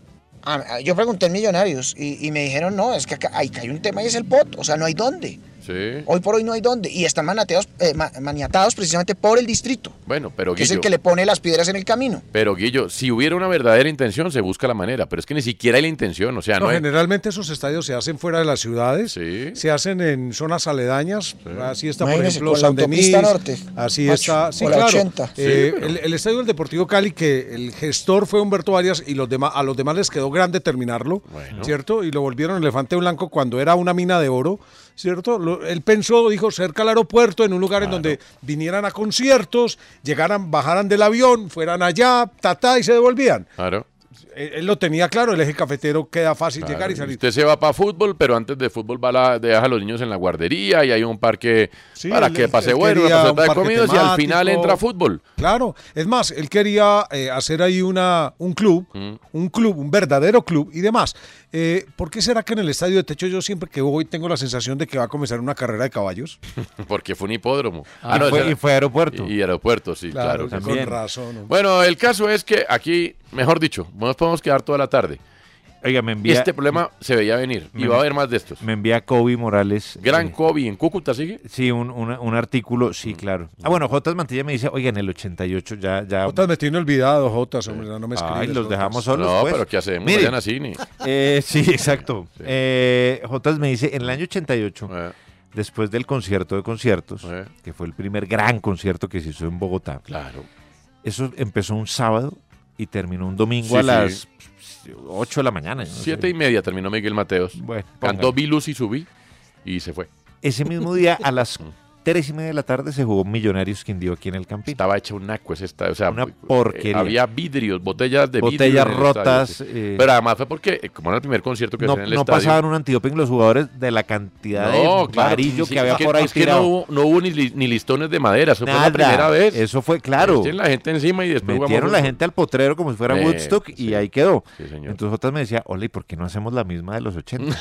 Ah, yo pregunté en Millonarios y, y me dijeron, no, es que acá hay, hay un tema y es el P O T, o sea, no hay dónde. Sí. Hoy por hoy no hay dónde. Y están maniatados, eh, ma- maniatados precisamente por el distrito, Bueno, pero que es el Guillo, que le pone las piedras en el camino. pero Guillo, si hubiera una verdadera intención, se busca la manera, pero es que ni siquiera hay la intención, o sea, No, no, hay... generalmente esos estadios se hacen fuera de las ciudades, Sí. se hacen en zonas aledañas, así está por Imagínese, ejemplo con la San Denis, autopista norte, así Pacho, está, sí o la claro, ochenta. Eh, Sí, pero- el, el estadio del Deportivo Cali que el gestor fue Humberto Arias y los demás, a los demás les quedó grande terminarlo, Bueno. ¿cierto? Y lo volvieron elefante blanco cuando era una mina de oro, ¿cierto? Lo- él pensó, dijo, cerca al aeropuerto, en un lugar en donde vinieran a conciertos, llegaran, bajaran del avión, fueran allá, ta, y se devolvían. Claro. Él, él lo tenía claro, el eje cafetero queda fácil Claro, llegar y salir. Usted se va para fútbol, pero antes de fútbol va la, deja a los niños en la guardería y hay un parque Sí, para él- que pase él bueno, una quería pasota un de parque comidas y al final temático. entra fútbol. Claro, es más, él quería eh, hacer ahí una, un club, Mm. un club, un verdadero club y demás. Eh, ¿Por qué será que en el estadio de techo yo siempre que voy tengo la sensación de que va a comenzar una carrera de caballos? Porque fue un hipódromo. Ah, y, fue, ese- y fue aeropuerto. Y, y aeropuerto, sí, claro. con también. razón. hombre. Bueno, el caso es que aquí, mejor dicho, no nos podemos quedar toda la tarde. Oiga, me envía, Este problema se veía venir y me- va a haber más de estos. me envía Kobe Morales. Gran eh, Kobe en Cúcuta, ¿sigue? Sí, un, un, un artículo, sí, claro. Ah, bueno, Jotas Mantilla me dice, oiga, en el ochenta y ocho ya... ya Jotas me tiene olvidado, Jotas, hombre, no me escribes. Ay, los Jotas. dejamos solos, No, pues. pero ¿qué hacemos? Mire, Vayan a cine. eh, sí, exacto. Eh, Jotas me dice, en el año ochenta y ocho, Eh, después del concierto de conciertos, Eh. que fue el primer gran concierto que se hizo en Bogotá, claro. eso empezó un sábado y terminó un domingo Sí, a sí. las ocho de la mañana. yo no sé. Siete y media terminó Miguel Mateos. Bueno, Cantó póngale. Vilus y subí y se fue. Ese mismo día, a las tres y media de la tarde, se jugó Millonarios Quindío aquí en el Campín. Estaba hecha un naco ese estadio. O sea, Una eh, porquería. había vidrios, botellas de vidrio. Botellas en el rotas, estadio, sí. eh, Pero además fue porque, eh, como era el primer concierto que No, hacían en el no estadio. pasaban un antidoping los jugadores de la cantidad No, de claro. varillo sí, que había es por ahí es que no tirado. hubo, no hubo ni, li- ni listones de madera. Eso Nada. fue la primera vez. Eso fue claro. Metieron la gente encima y después Metieron jugamos la fútbol. gente al potrero como si fuera Eh, Woodstock y sí. ahí quedó. Sí, señor. Entonces Jotas me decía, hola, ¿y por qué no hacemos la misma de los ochenta?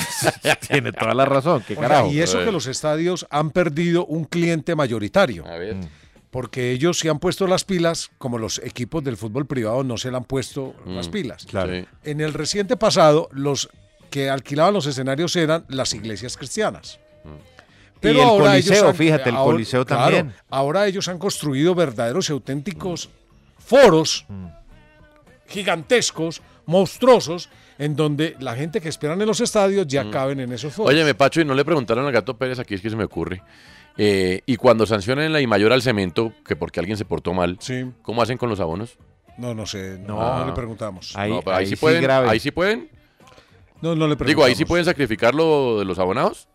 Tiene toda la razón, qué Oiga, carajo. y eso Eh. que los estadios han perdido un cliente mayoritario. A ver. Porque ellos se han puesto las pilas, como los equipos del fútbol privado no se le han puesto Mm, las pilas. Claro. Sí. En el reciente pasado, los que alquilaban los escenarios eran las iglesias cristianas. Y el ellos Coliseo, fíjate, el Coliseo claro, también. ahora ellos han construido verdaderos y auténticos foros gigantescos, monstruosos, en donde la gente que esperan en los estadios ya caben en esos foros. Oye, me Pacho, y no le preguntaron al Gato Pérez, aquí es que se me ocurre. Eh, y cuando sancionen la I mayor al cemento, que porque alguien se portó mal, Sí. ¿cómo hacen con los abonos? No, no sé, no, No. no le preguntamos. Ahí, No, pero ahí, ahí sí sí pueden, grave. ahí sí pueden. No, no le preguntamos. Digo, ahí sí pueden sacrificar lo de los abonados.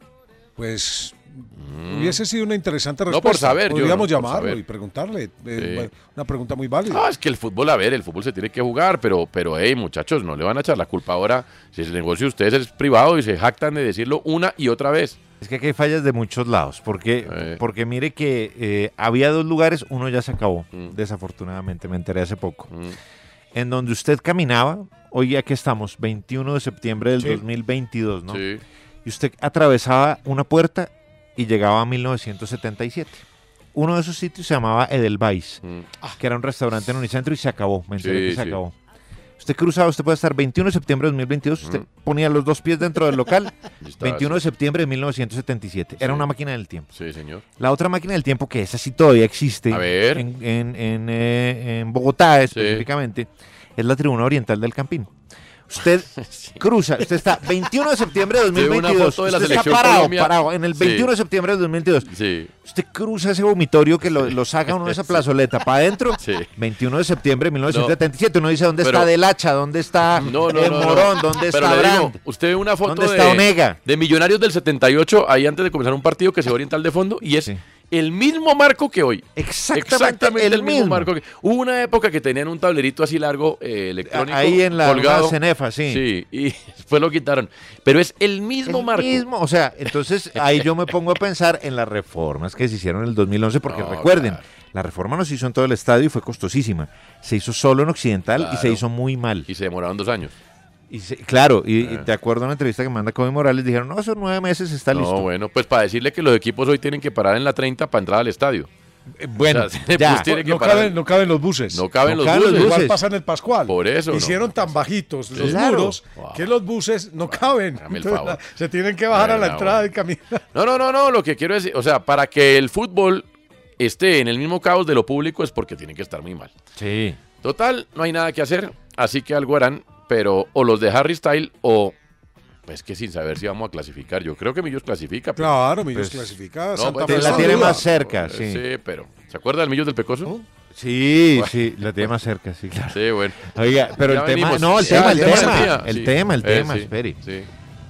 Pues hubiese sido una interesante No, respuesta. por saber, yo Podríamos no, por llamarlo saber. y preguntarle. Eh, Sí. bueno, una pregunta muy válida. No, es que el fútbol, a ver, el fútbol se tiene que jugar, pero, pero, hey, muchachos, no le van a echar la culpa ahora. Si el negocio de ustedes es privado y se jactan de decirlo una y otra vez. Es que aquí hay fallas de muchos lados, porque, Eh. porque mire que eh, había dos lugares, uno ya se acabó, Mm. desafortunadamente, me enteré hace poco, Mm, en donde usted caminaba, hoy ya que estamos, veintiuno de septiembre del Sí. dos mil veintidós, ¿no? Sí. Y usted atravesaba una puerta y llegaba a mil novecientos setenta y siete. Uno de esos sitios se llamaba Edelweiss, Mm. que era un restaurante en Unicentro y se acabó, me enteré Sí, que se sí. acabó. Usted cruzaba, usted puede estar veintiuno de septiembre de dos mil veintidós, usted Mm. ponía los dos pies dentro del local, Y estaba veintiuno de así. septiembre de mil novecientos setenta y siete. Era Sí. una máquina del tiempo. Sí, señor. La otra máquina del tiempo, que esa sí todavía existe A ver. en, en- en, eh, en Bogotá específicamente, es la Tribuna Oriental del Campín. Usted cruza, usted está veintiuno de septiembre de dos mil Sí, una veintidós, foto de la usted está selección parado, Colombia. parado, en el Sí. veintiuno de septiembre de dos mil veintidós. Sí. Usted cruza ese vomitorio que lo, lo saca uno de esa plazoleta para adentro. Sí. veintiuno de septiembre de mil novecientos setenta y siete. Uno dice, ¿dónde Pero- está Del Hacha? ¿Dónde está No, no, eh, no, no. Morón? ¿Dónde Pero está le digo, Brandt? usted ve una foto ¿Dónde de, está Onega? de Millonarios del setenta y ocho, ahí antes de comenzar un partido que se va a oriental de fondo, y es Sí. el mismo marco que hoy. Exactamente, el el mismo, mismo. marco. Que, hubo una época que tenían un tablerito así largo, eh, electrónico, Ahí en la colgado. una Cenefa, sí. Sí, y después lo quitaron. Pero es el mismo El marco. mismo, o sea, entonces ahí yo me pongo a pensar en las reformas que se hicieron en el dos mil once, porque No, recuerden, claro. la reforma no se hizo en todo el estadio y fue costosísima. Se hizo solo en Occidental y se Claro. hizo muy mal. Y se demoraron dos años. Y se- claro, y, y Eh. te acuerdo de una entrevista que me manda Kobe Morales, dijeron, no, esos nueve meses está No, listo. bueno, pues para decirle que los equipos hoy tienen que parar en la treinta para entrar al estadio. Eh, bueno, O sea, el ya. bus tiene que No parar. caben, no caben los buses. No caben No los caben los buses. buses. Igual pasa en el Pascual. Por eso, no. Hicieron tan bajitos los Claro. muros Wow. que los buses no caben. Hágame el Entonces, favor. se tienen que bajar a la Bueno, entrada bueno. y caminar. No, no, no, no, lo que quiero decir, o sea, para que el fútbol esté en el mismo caos de lo público es porque tiene que estar muy mal. Sí. Total, no hay nada que hacer, así que algo harán, pero o los de Harry Style o, pues que sin saber si vamos a clasificar. Yo creo que Millos clasifica. pero- Claro, Millos Pues, clasifica. no, Santa pues, Fe la sin tiene duda. más cerca, Eh, sí. Sí, pero ¿se acuerda del Millos del Pecoso? Sí, sí, la tiene más cerca, sí, claro. Sí, bueno. Oiga, pero Ya el tema, venimos. no, el Ya, tema, el el tema tema, decía, el sí. tema, el Eh, tema, sí, espere. Sí.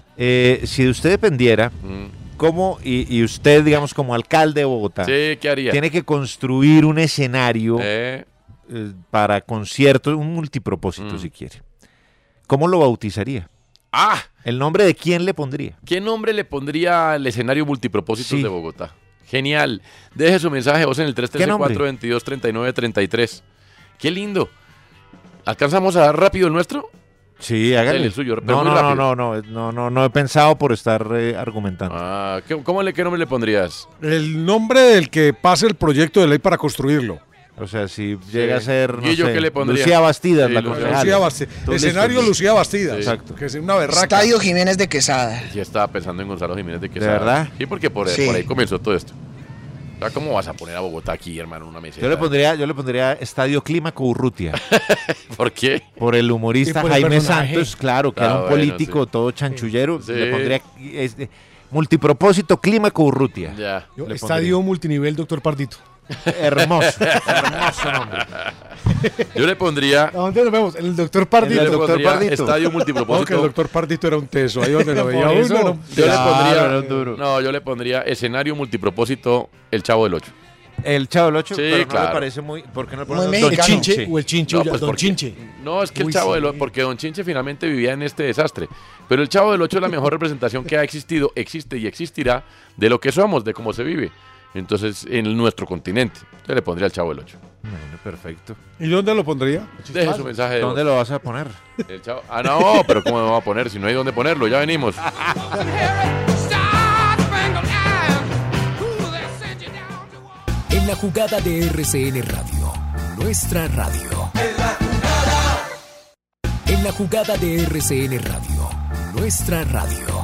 Eh, si de usted dependiera, Mm. ¿cómo, y, y usted, digamos, como alcalde de Bogotá, Sí, ¿qué haría? tiene que construir un escenario Eh, eh, para conciertos, un multipropósito, Mm. si quiere? ¿Cómo lo bautizaría? Ah, ¿El nombre de quién le pondría? ¿qué nombre le pondría al escenario multipropósitos Sí. de Bogotá? Genial. Deje su mensaje vos en el tres tres cuatro, veintidós, treinta y nueve, treinta y tres. Qué lindo. ¿Alcanzamos a dar rápido el nuestro? Sí, hágale. Dele el suyo, pero no, muy no, rápido. no, no, no, no, no, no he pensado por estar eh, argumentando. Ah, ¿qué, cómo le, ¿qué nombre le pondrías? El nombre del que pase el proyecto de ley para construirlo. O sea, si llega a ser, no Guillo, sé, ¿qué le pondría? Lucía Bastidas, Sí, la Lucía- concejal. Lucía Bastida. Tú listo, Escenario listo. Lucía Bastidas. Sí. Exacto. Que es una berraca. Estadio Jiménez de Quesada. Ya estaba pensando en Gonzalo Jiménez de Quesada. verdad? Sí, porque por, Sí. por ahí comenzó todo esto. O sea, ¿cómo vas a poner a Bogotá aquí, hermano, en una meseta? Yo le pondría, yo le pondría Estadio Clímaco Urrutia, ¿Por qué? por el humorista Y por el Jaime personaje. Santos, claro, que Ah, era un bueno, político sí. todo chanchullero. Sí. Le pondría este, multipropósito Clímaco Urrutia. Ya. Yo, Le estadio multinivel, doctor Pardito. Hermoso, hermoso nombre. Yo le pondría... ¿A dónde nos vemos? El doctor Yo Pardito. El le doctor pondría Pardito. estadio No, que multipropósito. el doctor Pardito era un teso. Ahí donde lo veía Por uno. eso. era un- Yo le Claro, pondría... era un duro. No, yo le pondría escenario multipropósito El Chavo del Ocho. El Chavo del Ocho, Sí, pero no claro. le parece muy... ¿Por qué no le Muy ponen El Don mexicano. chinche o el chinche, No, ya, pues don porque- Chinche. No, es que el Uy, Chavo sí. del Ocho, porque Don Chinche finalmente vivía en este desastre. Pero el Chavo del Ocho es la mejor representación que ha existido, existe y existirá de lo que somos, de cómo se vive. Entonces, en nuestro continente. Yo le pondría al Chavo del Ocho. Bueno, perfecto. ¿Y dónde lo pondría? Deje su mensaje de ¿Dónde voz. lo vas a poner? El Chavo- Ah, no, pero ¿cómo me va a poner? Si no hay dónde ponerlo, ya venimos. En la jugada de R C N Radio, nuestra radio. En la jugada de R C N Radio, nuestra radio.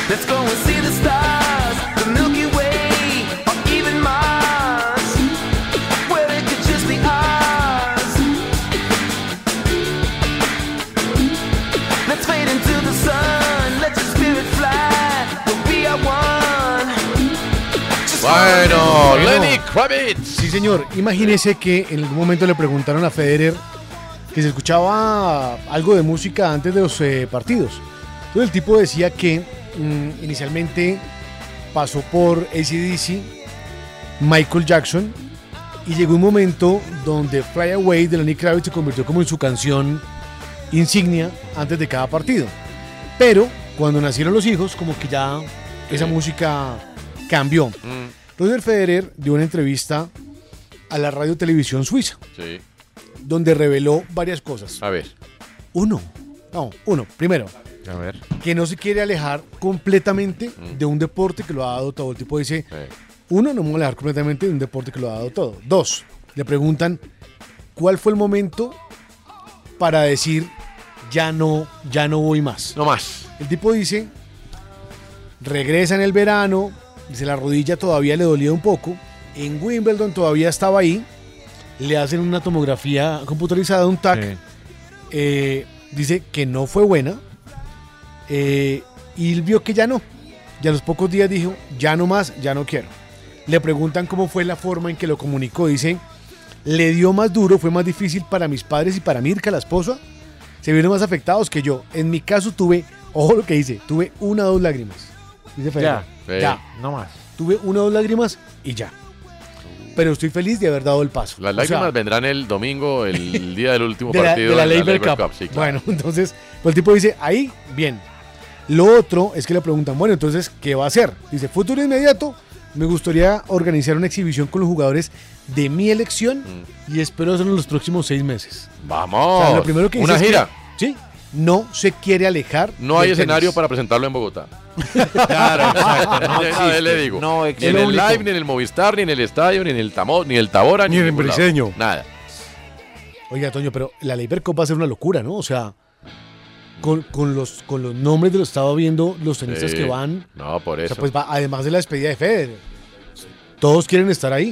Let's go and see the stars, the Milky Way, or even Mars, where it could just be ours. Let's fade into the sun, let your spirit fly, we'll be our one. Just Bueno, Lenny Kravitz. Sí, señor. Imagínese que en algún momento le preguntaron a Federer que se escuchaba algo de música antes de los eh, partidos. Entonces el tipo decía que mmm, inicialmente pasó por A C D C, Michael Jackson, y llegó un momento donde Fly Away de Lenny Kravitz se convirtió como en su canción insignia antes de cada partido. Pero cuando nacieron los hijos, como que ya esa Sí. música cambió. Mm, Roger Federer dio una entrevista a la radio televisión suiza, sí, donde reveló varias cosas. a ver. Uno, no, uno, primero, A ver. que no se quiere alejar completamente Mm. de un deporte que lo ha dado todo. El tipo dice, Eh, uno, no me voy a alejar completamente de un deporte que lo ha dado todo. Dos, le preguntan, ¿cuál fue el momento para decir, ya no, ya no voy más? No más. El tipo dice, regresa en el verano, dice la rodilla todavía le dolía un poco, en Wimbledon todavía estaba ahí, le hacen una tomografía computarizada, un T A C, Sí. eh, dice que no fue buena, eh, y él vio que ya no, y a los pocos días dijo, ya no más, ya no quiero. Le preguntan cómo fue la forma en que lo comunicó, dice, le dio más duro, fue más difícil para mis padres y para Mirka, la esposa, se vieron más afectados que yo. En mi caso tuve, ojo lo que dice, tuve una o dos lágrimas. Dice Federer. Sí. Ya, No más. tuve una o dos lágrimas y ya. Pero estoy feliz de haber dado el paso. Las O lágrimas sea, vendrán el domingo, el día del último de la, partido de la en Laver Cup. sí, claro. Bueno, entonces, pues el tipo dice, ahí, bien. Lo otro es que le preguntan, bueno, entonces, ¿qué va a hacer? Dice, futuro inmediato, me gustaría organizar una exhibición con los jugadores de mi elección y espero hacerlo en los próximos seis meses. Vamos. O sea, lo primero que dice Una es que, gira. sí, no se quiere alejar. No hay del escenario tenis. para presentarlo en Bogotá. Claro, exacto. No A ver, existe. le digo. No Ni existe. en el único. live, ni en el Movistar, ni en el estadio, ni en el Tamo, ni el Tabora, Ni en el ningún lado. Briseño. Nada. Oiga, Toño, pero la Laver Cup va a ser una locura, ¿no? O sea, con, con los, con los nombres de los estaba viendo los tenistas Sí. que van. No, por O eso. sea, pues va, además de la despedida de Federer, todos quieren estar ahí.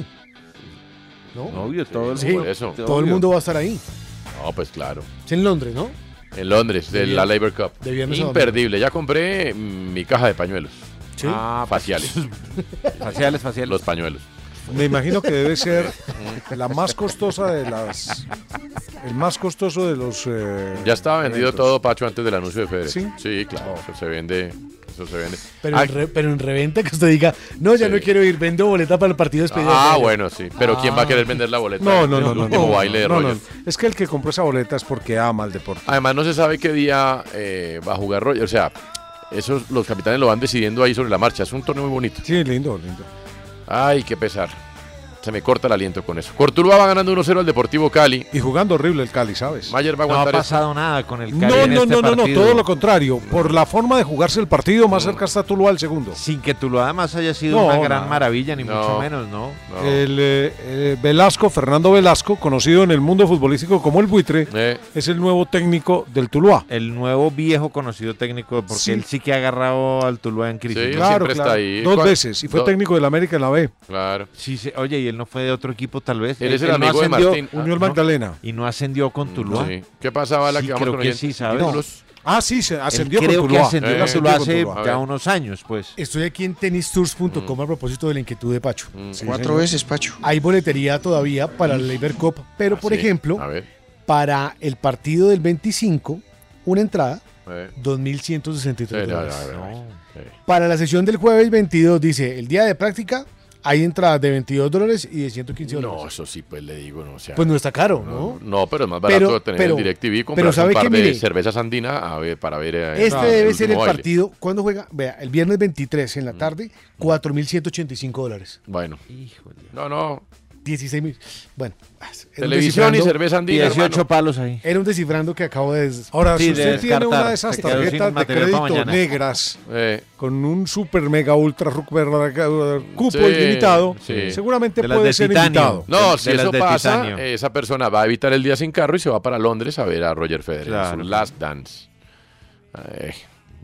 ¿No? Obvio, todo el Sí, mundo. por eso. Todo el mundo va a estar ahí. No, pues claro. Es en Londres, ¿no? En Londres, de De la viernes- Laver Cup. de viernes a domingo. Imperdible. Ya compré mm, mi caja de pañuelos. Sí. Ah, pues, Faciales. faciales, faciales. Los pañuelos. Me imagino que debe ser la más costosa de las. El más costoso de los. eh, Ya estaba vendido eventos. todo, Pacho, antes del anuncio de Federer. ¿Sí? Sí, claro. Eso se vende. Eso se vende. Pero, Ah, en re- pero en reventa que usted diga, no, ya Sí. no quiero ir, vendo boleta para el partido de despedida. de Ah, Federer. bueno, sí. Pero ¿quién va a querer vender la boleta? No, no, El no, no. último no, baile de no, no. Roger. Es que el que compró esa boleta es porque ama el deporte. Además, no se sabe qué día eh, va a jugar Roger. O sea, esos los capitanes lo van decidiendo ahí sobre la marcha. Es un torneo muy bonito. Sí, lindo, lindo. Ay, qué pesar. Se me corta el aliento con eso. Cortuluá va ganando uno cero al Deportivo Cali. Y jugando horrible el Cali, ¿sabes? Mayer va a No ha aguantar esto. pasado nada con el Cali No, en no, este no, no, no, partido. todo lo contrario. Por la forma de jugarse el partido, más cerca está Tuluá al segundo. Sin que Tuluá además haya sido No, una gran nada. maravilla, ni No. mucho menos, ¿no? No. El eh, eh, Velasco, Fernando Velasco, conocido en el mundo futbolístico como el Buitre, Eh, es el nuevo técnico del Tuluá. El nuevo viejo conocido técnico, porque Sí. él sí que ha agarrado al Tuluá en crisis. Sí. ¿no? Claro, siempre claro. está ahí. Dos ¿Cuál- veces. Y fue do- técnico del América en la B. claro. Sí, sí. Oye, y él no fue de otro equipo tal vez. Él es el no amigo de ascendió- Martín. Unión no, Magdalena. y no ascendió con Tuluá. Sí. ¿Qué pasaba la Sí, que vamos creo con que oyentes? sí, ¿sabes? Títulos. Ah, sí, se Él ascendió creo con que Tuluá. ascendió Eh, con Tuluá ascendió con hace Tuluá. A ya ver. unos años, pues. Estoy aquí en tenis tours punto com a propósito de la inquietud de Pacho. Sí, Cuatro señor. veces, Pacho. Hay boletería todavía para la Laver Cup, pero por Sí. ejemplo, A ver. para el partido del veinticinco, una entrada, Eh. dos mil ciento sesenta y Sí, tres ya, dólares. ya, ya, ya. Sí. Para la sesión del jueves veintidós, dice, el día de práctica, hay entradas de veintidós dólares y de ciento quince No, dólares. eso sí, pues le digo, no, o sea, Pues no está caro, no, ¿no? no, pero es más barato Pero- tener pero- el DirecTV y pero comprar ¿sabe un par qué? de Mire, cervezas andina a ver, para ver eh, Este ah, debe ser el último baile. partido. ¿Cuándo juega? Vea, el viernes veintitrés en la tarde, cuatro mil ciento ochenta y cinco dólares. Bueno, Híjole. no, no, dieciséis mil. Bueno, era un televisión y descifrando- cerveza andina, dieciocho hermano. palos ahí. Era un descifrando que acabo de... des- Ahora, Sí, si de usted tiene descartar. una de esas Se quedó sin tarjetas de material para crédito mañana. negras Eh, con un super mega ultra super, cupo Sí, ilimitado, sí. seguramente De las puede de ser titanio. invitado. no, de- si de las eso de pasa, titanio. esa persona va a evitar el día sin carro y se va para Londres a ver a Roger Federer, Claro. su Last Dance. Ay,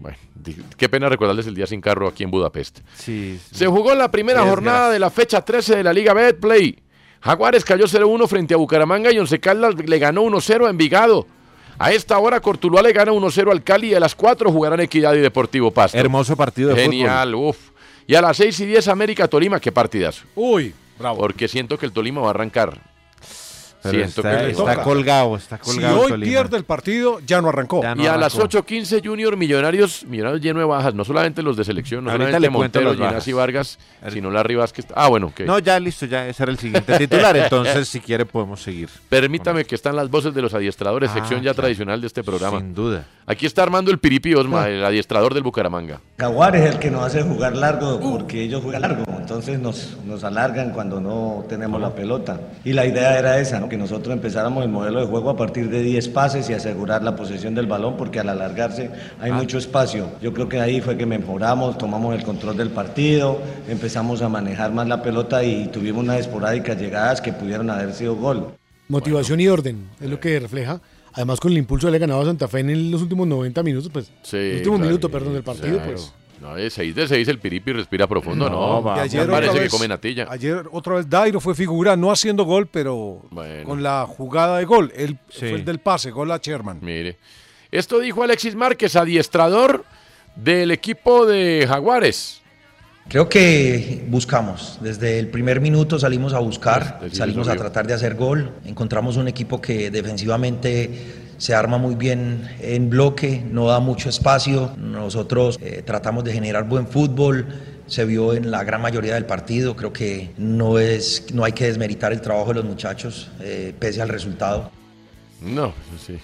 Bueno, di- qué pena recordarles el día sin carro aquí en Budapest. Sí, sí. Se jugó la primera Qué jornada desgracia. de la fecha trece de la Liga Betplay. Jaguares cayó cero uno frente a Bucaramanga y Once Caldas le ganó uno cero a Envigado. A esta hora Cortuluá le gana uno cero al Cali y a las cuatro jugarán Equidad y Deportivo Pasto. Hermoso partido de Genial, uff. Y a las seis y diez América Tolima, qué partidazo. Uy, bravo. Porque siento que el Tolima va a arrancar. Pero Siento está, que le está toca. colgado, está Si colgado. hoy Tolima. pierde el partido, ya no arrancó. Ya no Y a las arrancó. ocho quince Junior Millonarios, Millonarios lleno de bajas, no solamente los de selección, no Ahorita solamente le cuento Montero, las bajas. Ginás y Vargas, sino Larry Vázquez. Ah, bueno, ok. No, ya listo, ya ese era el siguiente titular. Entonces, si quiere, podemos seguir. Permítame que están las voces de los adiestradores, Ah, sección ya claro. tradicional de este programa. Sin duda. Aquí está Armando el Piripi Osma, el adiestrador del Bucaramanga. Jaguar es el que nos hace jugar largo porque ellos juegan largo, entonces nos, nos alargan cuando no tenemos la pelota. Y la idea era esa, ¿no? Que nosotros empezáramos el modelo de juego a partir de diez pases y asegurar la posesión del balón porque al alargarse hay Ah. mucho espacio. Yo creo que ahí fue que mejoramos, tomamos el control del partido, empezamos a manejar más la pelota y tuvimos unas esporádicas llegadas que pudieron haber sido gol. Motivación y orden es lo que refleja. Además, con el impulso de haber ganado a Santa Fe en los últimos noventa minutos, pues. Sí, el último claro, minuto, perdón, del partido, claro. pues. No, es seis de seis el Piripi respira profundo, no. No, Y va. ayer Ya otra parece que vez- come natilla. Ayer otra vez Dairo fue figura, no haciendo gol, pero Bueno. con la jugada de gol. Él Sí. fue el del pase, gol a Sherman. Mire. Esto dijo Alexis Márquez, adiestrador del equipo de Jaguares. Creo que buscamos, desde el primer minuto salimos a buscar, Sí, sí, salimos sí, a obvio. tratar de hacer gol, encontramos un equipo que defensivamente se arma muy bien en bloque, no da mucho espacio, nosotros eh, tratamos de generar buen fútbol, se vio en la gran mayoría del partido, creo que no, es, no hay que desmeritar el trabajo de los muchachos, eh, pese al resultado. No, sí.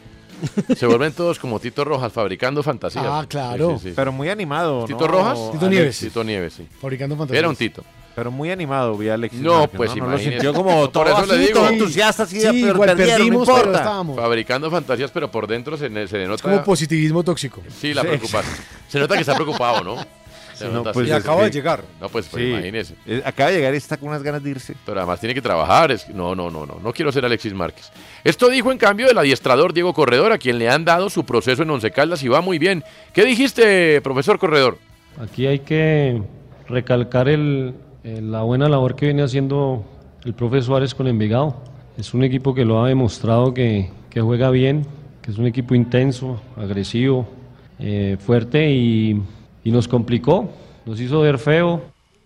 Se vuelven todos como Tito Rojas, fabricando fantasías. Ah, claro. Sí, sí, sí. Pero muy animado, ¿Tito ¿no? Rojas? Tito Alex? Nieves. Tito Nieves, sí. Fabricando fantasías. Era un Tito. Pero muy animado, vi a Alexis No, Márquez, pues ¿no? No lo imagínese. sintió como Por todo eso le así, digo. todo entusiasta, así, Sí, pero igual perdieron, perdimos, no pero importa. estábamos. Fabricando fantasías, pero por dentro se, ne- se denota. Como positivismo tóxico. Sí, la Sí. preocupación. Se nota que está preocupado, ¿no? Se no, nota pues así. Y es acaba que- de llegar. No, pues, pues Sí. imagínese. Eh, Acaba de llegar y está con unas ganas de irse. Pero además tiene que trabajar. Es... No, no, no, no. No quiero ser Alexis Márquez. Esto dijo en cambio el adiestrador Diego Corredor, a quien le han dado su proceso en Once Caldas y va muy bien. ¿Qué dijiste, profesor Corredor? Aquí hay que recalcar el, el- la buena labor que viene haciendo el profe Suárez con Envigado. Es un equipo que lo ha demostrado que, que juega bien, que es un equipo intenso, agresivo, eh, fuerte y, y nos complicó, nos hizo ver feo.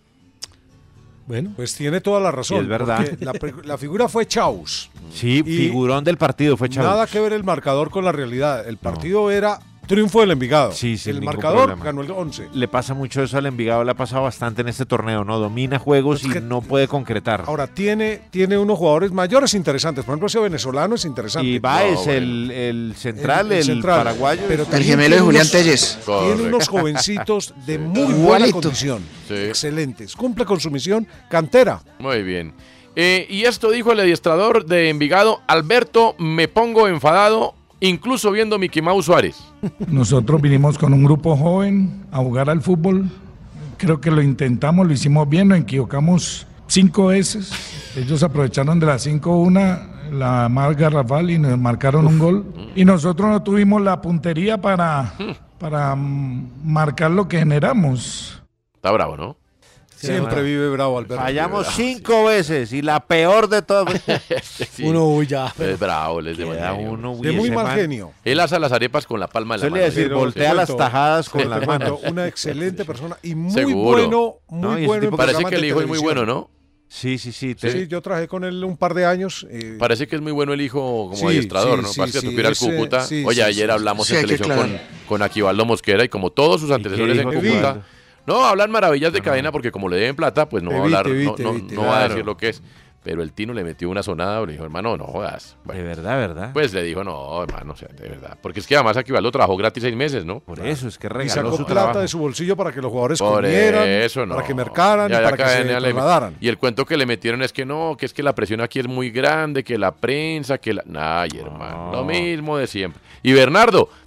Bueno, pues tiene toda la razón. Y es verdad. porque La, pre- la figura fue Chaus. Sí, Y figurón del partido fue Chávez. Nada que ver el marcador con la realidad. El partido era triunfo del Envigado. Sí, sin el ningún marcador problema. ganó el once. Le pasa mucho eso al Envigado, le ha pasado bastante en este torneo, ¿no? Domina juegos Es y que- no puede concretar. Ahora tiene, tiene unos jugadores mayores interesantes. Por ejemplo, ese venezolano es interesante. Y Baez, No, bueno. el, el central, el, El central. paraguayo. Pero El también gemelo de tiene Julián unos- Telles. Tiene Correcto. unos jovencitos de muy buena Igualito. condición. Sí. Excelentes. Cumple con su misión. Cantera. Muy bien. Eh, y esto dijo el adiestrador de Envigado, Alberto, me pongo enfadado, incluso viendo Mickey Mouse Suárez. Nosotros vinimos con un grupo joven a jugar al fútbol. Creo que lo intentamos, lo hicimos bien, nos equivocamos cinco veces. Ellos aprovecharon de las cinco una, la más garrafal y nos marcaron un gol. Y nosotros no tuvimos la puntería para, para mm, marcar lo que generamos. Está bravo, ¿no? Siempre vive bravo, Alberto. Fallamos cinco veces y la peor de todas. Sí. Uno, uy, ya. Es bravo, él es de mal Queda genio. uno, De uy, muy ese mal man. genio. Él hace las arepas con la palma de la Suele mano. decir, Pero voltea te las cuento, tajadas con te las cuento, manos. Una excelente persona y muy Seguro. bueno, muy No, y ese bueno. en tipo- Parece programas que el de hijo es muy televisión. bueno, ¿no? Sí, sí, sí. Sí, te- yo trabajé con él un par de años. eh, Parece que es muy bueno el hijo como Sí, adiestrador, sí, ¿no? sí, Parece que sí, tuviera el ese- Cúcuta. sí, Oye, sí, ayer sí, hablamos sí, en hay que televisión con, aclarar. con Aquivaldo Mosquera y como todos sus antecesores en dijo Cúcuta. Aquivaldo? No, hablan maravillas de cadena porque como le deben plata, pues no va a Evite, hablar, no, evite, no- evite. no va a Claro. decir lo que es. Pero el Tino le metió una sonada, le dijo, hermano, no jodas. Bueno, De verdad, ¿verdad? pues le dijo, no, hermano, o sea, de verdad. Porque es que además Aquivaldo trabajó gratis seis meses, ¿no? Por eso es que y regaló sacó su plata trabajo. de su bolsillo para que los jugadores Por comieran, eso no. para que mercaran Ya, y ya para que se cadena le- trasladaran. Y el cuento que le metieron es que no, que es que la presión aquí es muy grande, que la prensa, que la... Ay, hermano, lo mismo de siempre. Y Bernardo,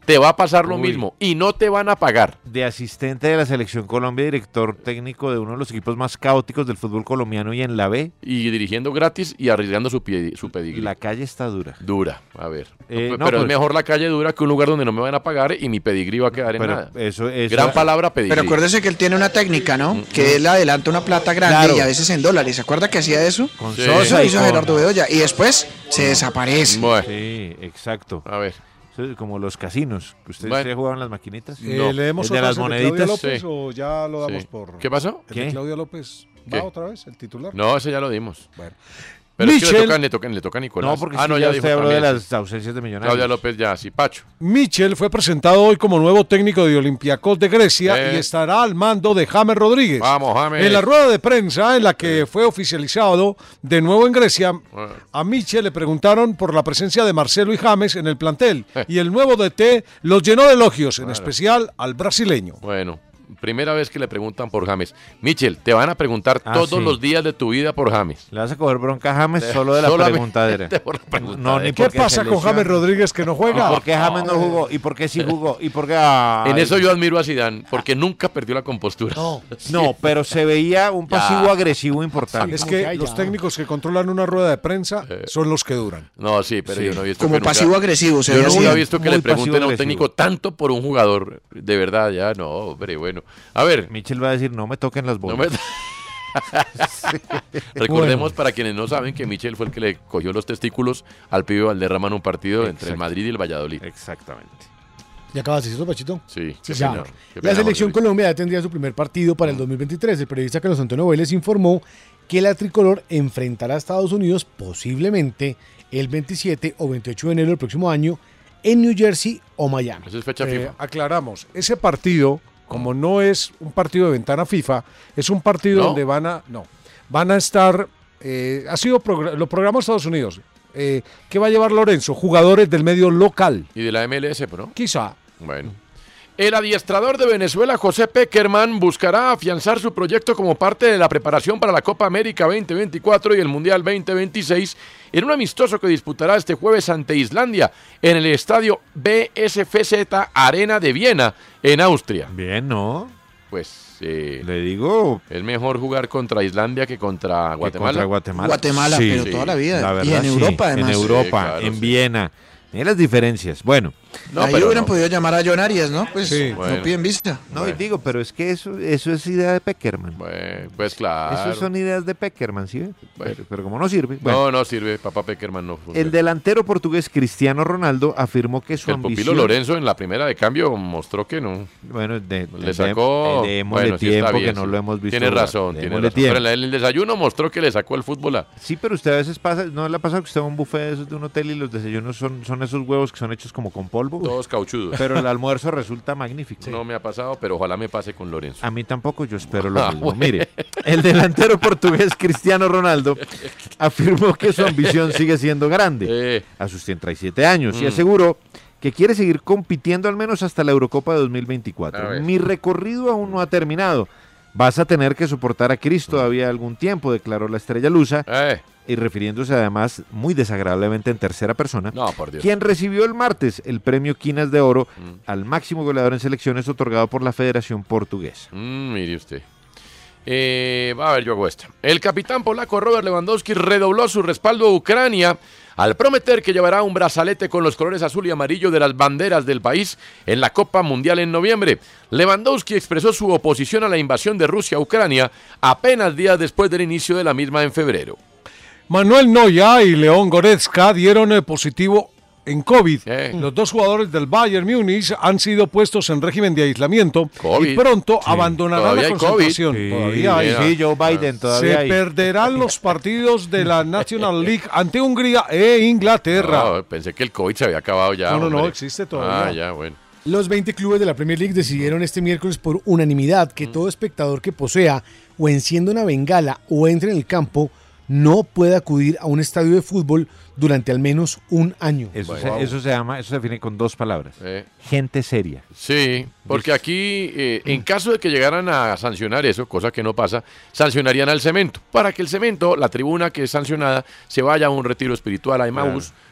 te va a pasar lo Uy. mismo y no te van a pagar. De asistente de la Selección Colombia, director técnico de uno de los equipos más caóticos del fútbol colombiano y en la B. Y dirigiendo gratis y arriesgando su, pie- su pedigrí. La calle está dura. Dura, a ver. Eh, pero no, pero es pues- mejor la calle dura que un lugar donde no me van a pagar y mi pedigrí va a quedar en Pero nada. eso- eso- Gran palabra, pedigrí. Pero acuérdese que él tiene una técnica, ¿no? Que él adelanta una plata grande Claro. y a veces en dólares. ¿Se acuerda que hacía eso? Con Sí. Sosa Eso y hizo con- Gerardo Bedoya. Y después se desaparece. Bueno, Sí, exacto. a ver. Eso es como los casinos. ¿Ustedes Bueno. ya jugaban las maquinitas? Eh, No. ¿Leemos ¿El de otra las vez el de Claudia moneditas? López Sí. o ya lo damos Sí. por...? ¿Qué pasó? ¿El de ¿Qué? Claudia López ¿Qué? va otra vez, el titular? No, ese ya lo dimos. Bueno. Pero es que le Michel- toca, le toca, le toca a Nicolás. No, porque ah, sí, no, ya ya usted dijo habló de también, las sí. ausencias de Millonarios. Claudia López ya, sí, Pacho. Michel fue presentado hoy como nuevo técnico de Olympiacos de Grecia Eh. y estará al mando de James Rodríguez. Vamos, James. En la rueda de prensa en la que fue oficializado de nuevo en Grecia, Bueno. a Michel le preguntaron por la presencia de Marcelo y James en el plantel Eh. y el nuevo D T los llenó de elogios, en especial al brasileño. Bueno, primera vez que le preguntan por James. Michel, te van a preguntar Ah, todos sí. los días de tu vida por James. Le vas a coger bronca a James solo de la Solamente preguntadera. por la preguntadera. No, ni ¿Qué porque pasa se con lesiona. James Rodríguez que no ¿Y juega? por qué James no jugó? ¿Y por qué sí jugó? ¿Y por qué...? Ay. En eso yo admiro a Zidane, porque nunca perdió la compostura. No, No, pero se veía un pasivo agresivo importante. Es como que que hay los ya. técnicos que controlan una rueda de prensa Eh. son los que duran. No, sí, pero Sí. yo no he visto Como que nunca- pasivo-agresivo se Yo ve nunca así. he visto que Muy le pregunten a un pasivo-agresivo. técnico tanto por un jugador. De verdad, ya, no, hombre, bueno. A ver, Michel va a decir, no me toquen las no bolas. me... Recordemos para quienes no saben que Michel fue el que le cogió los testículos al pibe Valderrama en un partido entre el Exacto. Madrid y el Valladolid. Exactamente. ¿Ya acabas de decir eso, Pachito? Sí, qué Ya. señor. Qué La pena, selección Jorge Luis. Colombia ya tendría su primer partido para el dos mil veintitrés. El periodista Carlos Antonio Vélez informó que la tricolor enfrentará a Estados Unidos posiblemente el veintisiete o veintiocho de enero del próximo año en New Jersey o Miami. Esa es fecha Eh, FIFA. aclaramos, ese partido, como no es un partido de ventana FIFA, es un partido ¿No? donde van a, no, van a estar, eh, ha sido progra- lo programó Estados Unidos. Eh, ¿Qué va a llevar Lorenzo? Jugadores del medio local, Y de la M L S, ¿no? quizá. Bueno. El adiestrador de Venezuela, José Peckerman, buscará afianzar su proyecto como parte de la preparación para la Copa América veinte veinticuatro y el Mundial veinte veintiséis en un amistoso que disputará este jueves ante Islandia en el estadio B S F Z Arena de Viena, en Austria. Bien, ¿no? Pues eh, Le digo es mejor jugar contra Islandia que contra que Guatemala. contra Guatemala. Guatemala, Sí, pero sí, toda la vida. la y verdad, en sí, Europa, además. En Europa, Sí, claro, en sí. Viena. Mira las diferencias. Bueno, No, Ahí pero hubieran no. podido llamar a John Arias, ¿no? Pues Sí. Bueno. no piden vista. no, Bueno. y digo, pero es que eso, eso es idea de Peckerman. Bueno, pues claro. Esas son ideas de Peckerman, ¿sí? ve? Bueno. Pero, pero como no sirve. Bueno, No, no sirve. Papá Peckerman no funciona. el delantero portugués Cristiano Ronaldo afirmó que su El Pupilo ambición... Lorenzo en la primera de cambio mostró que no. Bueno, de, Le sacó. Démosle bueno, sí está tiempo bien, que no sí. lo hemos visto. Tiene jugar. razón, tiene Démosle razón. tiempo. Pero en el, el desayuno mostró que le sacó el fútbol a. Sí, pero usted a veces pasa, ¿no le ha pasado que usted va a un buffet de esos de un hotel y los desayunos son, son esos huevos que son hechos como con polvo? Todos cauchudos. Pero el almuerzo resulta magnífico. No me ha pasado, pero ojalá me pase con Lorenzo. A mí tampoco, yo espero lo Ah, mismo. bueno. Mire, el delantero portugués Cristiano Ronaldo afirmó que su ambición sigue siendo grande Eh, a sus treinta y siete años y Mm. aseguró que quiere seguir compitiendo al menos hasta la Eurocopa de dos mil A veinticuatro. ver. Mi recorrido aún no ha terminado. Vas a tener que soportar a Chris todavía algún tiempo, declaró la estrella lusa, eh, y refiriéndose además muy desagradablemente en tercera persona, no, por Dios. quien recibió el martes el premio Quinas de Oro Mm. al máximo goleador en selecciones otorgado por la Federación Portuguesa. Mm, mire usted. Eh, a ver, yo hago esta. El capitán polaco Robert Lewandowski redobló su respaldo a Ucrania al prometer que llevará un brazalete con los colores azul y amarillo de las banderas del país en la Copa Mundial en noviembre. Lewandowski expresó su oposición a la invasión de Rusia a Ucrania apenas días después del inicio de la misma en febrero. Manuel Neuer y León Goretzka dieron eh, positivo en COVID. Eh. Los dos jugadores del Bayern Múnich han sido puestos en régimen de aislamiento COVID. y pronto Sí. abandonarán Todavía la hay concentración. Sí, Todavía hay. mira. sí, Joe Biden Se todavía hay. perderán los partidos de la National League ante Hungría e Inglaterra. No, pensé que el COVID se había acabado ya. No, no, no, hombre. existe todavía. Ah, ya, bueno. Los veinte clubes de la Premier League decidieron este miércoles por unanimidad que todo espectador que posea o encienda una bengala o entre en el campo no puede acudir a un estadio de fútbol durante al menos un año. Eso, Bueno. se, eso se llama, eso se define con dos palabras. Eh, Gente seria. Sí, porque aquí, eh, en caso de que llegaran a sancionar eso, cosa que no pasa, sancionarían al cemento, para que el cemento, la tribuna que es sancionada, se vaya a un retiro espiritual a Emmaús,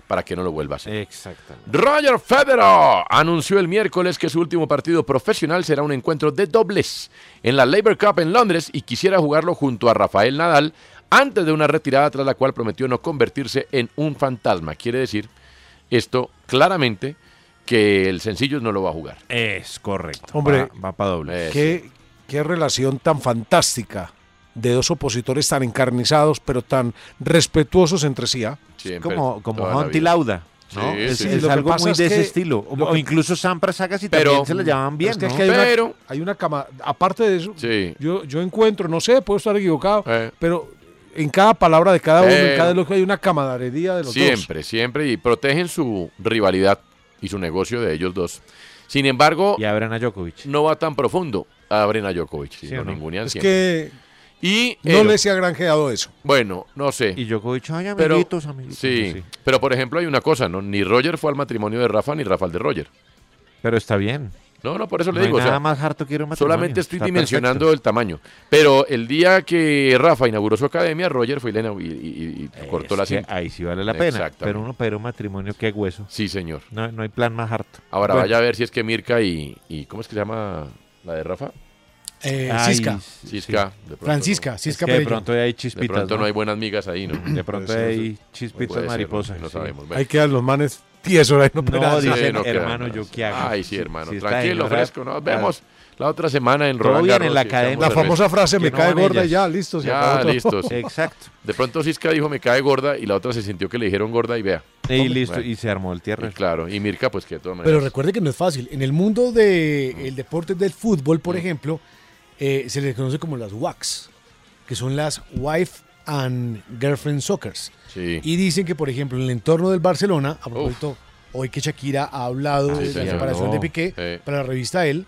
para que no lo vuelva a hacer. Exactamente. Roger Federer anunció el miércoles que su último partido profesional será un encuentro de dobles en la Labour Cup en Londres y quisiera jugarlo junto a Rafael Nadal antes de una retirada tras la cual prometió no convertirse en un fantasma. Quiere decir esto claramente que el Sencillos no lo va a jugar. Es correcto. Hombre, va, va para doble. ¿Qué, qué relación tan fantástica de dos opositores tan encarnizados, pero tan respetuosos entre sí. ¿ah? Siempre, como como toda la Hunt y vida. Lauda, ¿no? Sí, es sí. es Lo que algo pasa muy es de ese que- estilo. O, lo o que- incluso Sampras Sagas y Pero- también se le llamaban bien, Es que ¿no? aquí hay, Pero- una, hay una cama, aparte de eso, Sí. yo, yo encuentro, no sé, puedo estar equivocado, Eh. pero en cada palabra de cada uno, Pero- en cada eloquio hay una camaradería de los dos. Siempre, siempre. Y protegen su rivalidad y su negocio de ellos dos. Sin embargo, Y abren a Djokovic. no va tan profundo. Abren a Djokovic. Sí, ¿Sí no o no? ningunean Es siempre. que Y no eh, les se ha granjeado eso. Bueno, no sé. Y Djokovic, ay, Pero- amiguitos, amiguitos. Sí, sí. pero por ejemplo hay una cosa, ¿no? Ni Roger fue al matrimonio de Rafa ni Rafa al de Roger. Pero está bien. No, no, por eso No le digo. hay o sea, nada más harto que ir a un matrimonio. solamente estoy Está dimensionando perfecto. el tamaño. Pero el día que Rafa inauguró su academia, Roger fue y, le- y- y- y cortó Es la que cinta. ahí sí vale la pena. Exactamente. Pero uno para ir a un matrimonio, qué hueso. Sí, señor. No, no hay plan más harto. Ahora Bueno. vaya a ver si es que Mirka y, y ¿cómo es que se llama la de Rafa? Eh, Ay, Cisca. sí. Cisca. de pronto Francisca, no. Cisca Es que de Perello. pronto hay De chispitas. pronto no ¿no? hay buenas migas ahí, ¿no? De pronto Puede ser, hay chispitas Puede ser, mariposas. no sí. sabemos. Bueno. Ahí quedan los manes tiesos ahí no No, operan. dicen, Sí, no queda hermano, nada. ¿yo qué hago? Ay, sí, Si- hermano. si esta Tranquilo, señora- fresco. Nos vemos la otra semana en Todo Roland bien Garros en la y academia. echamos La el resto. famosa frase, Que me no cae van gorda y ellas. ya, listo, se Ya, acabó todo. listos. Exacto. De pronto Cisca dijo me cae gorda y la otra se sintió que le dijeron gorda y vea. Y listo, Bueno. y se armó el Y tierra. claro, y Mirka pues que de todas Pero maneras. recuerde que no es fácil. En el mundo del deporte del fútbol, por ejemplo, eh, se les conoce como las W A Cs, que son las Wife and Girlfriend Soccers. Sí. Y dicen que, por ejemplo, en el entorno del Barcelona, a propósito, hoy que Shakira ha hablado Sí, de la señor. separación de No. Piqué Sí. para la revista Elle,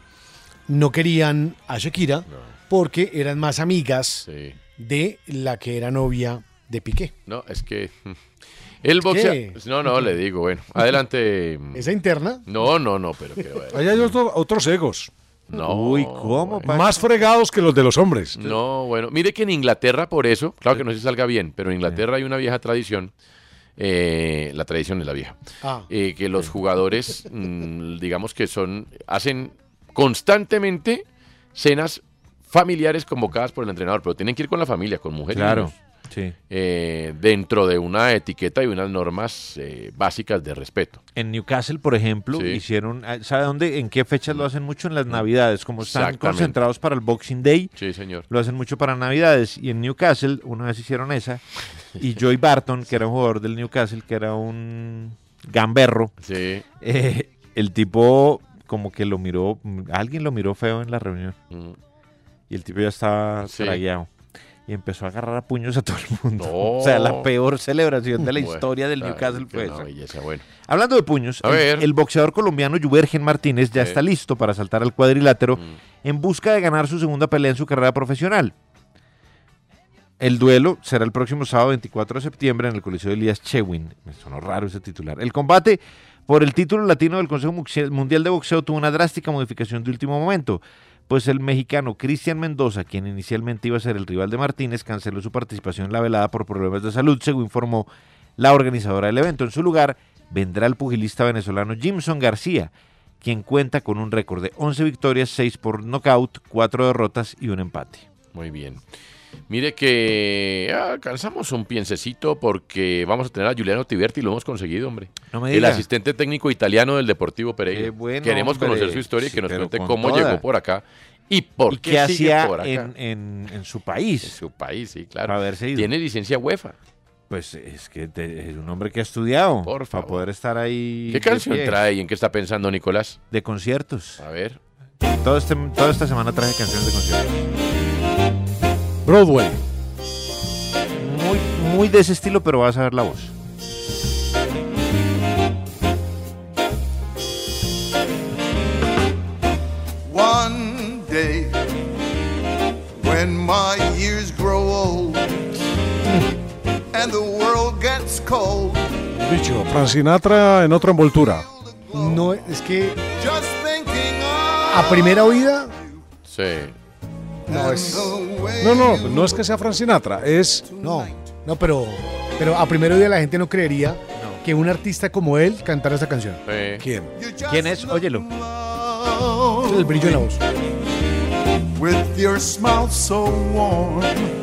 no querían a Shakira porque eran más amigas Sí. de la que era novia de Piqué. No, es que mm, el boxeo. No, no, le digo, bueno, adelante. Esa interna. No, no, no, pero que bueno. Ahí hay otro- otros egos, No. Uy, ¿cómo? bueno. más fregados que los de los hombres. No, bueno, mire que en Inglaterra por eso, claro que no se salga bien, pero en Inglaterra hay una vieja tradición, eh, la tradición es la vieja, Ah. eh, que los jugadores, mm, digamos que son, hacen constantemente cenas familiares convocadas por el entrenador, pero tienen que ir con la familia, con mujeres. y Claro, niños, sí. eh, dentro de una etiqueta y unas normas eh, básicas de respeto. En Newcastle, por ejemplo, Sí. hicieron, ah, ¿sabe dónde? ¿En qué fechas lo hacen mucho? En las Navidades, como están Exactamente. concentrados para el Boxing Day, Sí, señor. lo hacen mucho para Navidades. Y en Newcastle, una vez hicieron esa, y Joey Barton, que era un jugador del Newcastle, que era un gamberro, Sí. eh, el tipo como que lo miró, alguien lo miró feo en la reunión, Mm. y el tipo ya estaba Sí. tragueado. Y empezó a agarrar a puños a todo el mundo. No. O sea, la peor celebración de la Bueno, historia del claro, Newcastle que fue una esa. belleza, bueno. Hablando de puños, A el, ver. el boxeador colombiano Juvergen Martínez ya Sí. está listo para saltar al cuadrilátero Mm. en busca de ganar su segunda pelea en su carrera profesional. El duelo será el próximo sábado veinticuatro de septiembre en el Coliseo de Elías Chewin. Me sonó raro ese titular. El combate por el título latino del Consejo Muxi- Mundial de Boxeo tuvo una drástica modificación de último momento, pues el mexicano Cristian Mendoza, quien inicialmente iba a ser el rival de Martínez, canceló su participación en la velada por problemas de salud, según informó la organizadora del evento. En su lugar vendrá el pugilista venezolano Jimson García, quien cuenta con un récord de once victorias, seis por nocaut, cuatro derrotas y un empate. Muy bien. Mire que ah, alcanzamos un piececito porque vamos a tener a Giuliano Tiberti, lo hemos conseguido, hombre. No me el diga. asistente técnico italiano del Deportivo Pereira. Qué bueno, Queremos hombre. conocer su historia y que Sí, nos pero cuente con cómo toda. llegó por acá y por ¿Y qué, qué sigue hacía por acá. en, en- en su país? En su país, sí, claro. Para haberse ido. Tiene licencia UEFA. Pues es que te- es un hombre que ha estudiado Por para favor. poder estar ahí. ¿Qué de canción pie. trae y en qué está pensando Nicolás? De conciertos. A ver. Todo este, toda esta semana traje canciones de conciertos. Broadway. Muy, muy de ese estilo, pero vas a ver la voz. One day, when my years grow old and the world gets cold, Bicho, Frank Sinatra en otra envoltura. No, es que just thinking a primera oída Sí. no es. No, no, no es que sea Frank Sinatra, es... No, no, pero, pero a primera oída la gente no creería que un artista como él cantara esta canción. ¿Quién? ¿Quién es? Óyelo. El brillo en la voz. With your smile so warm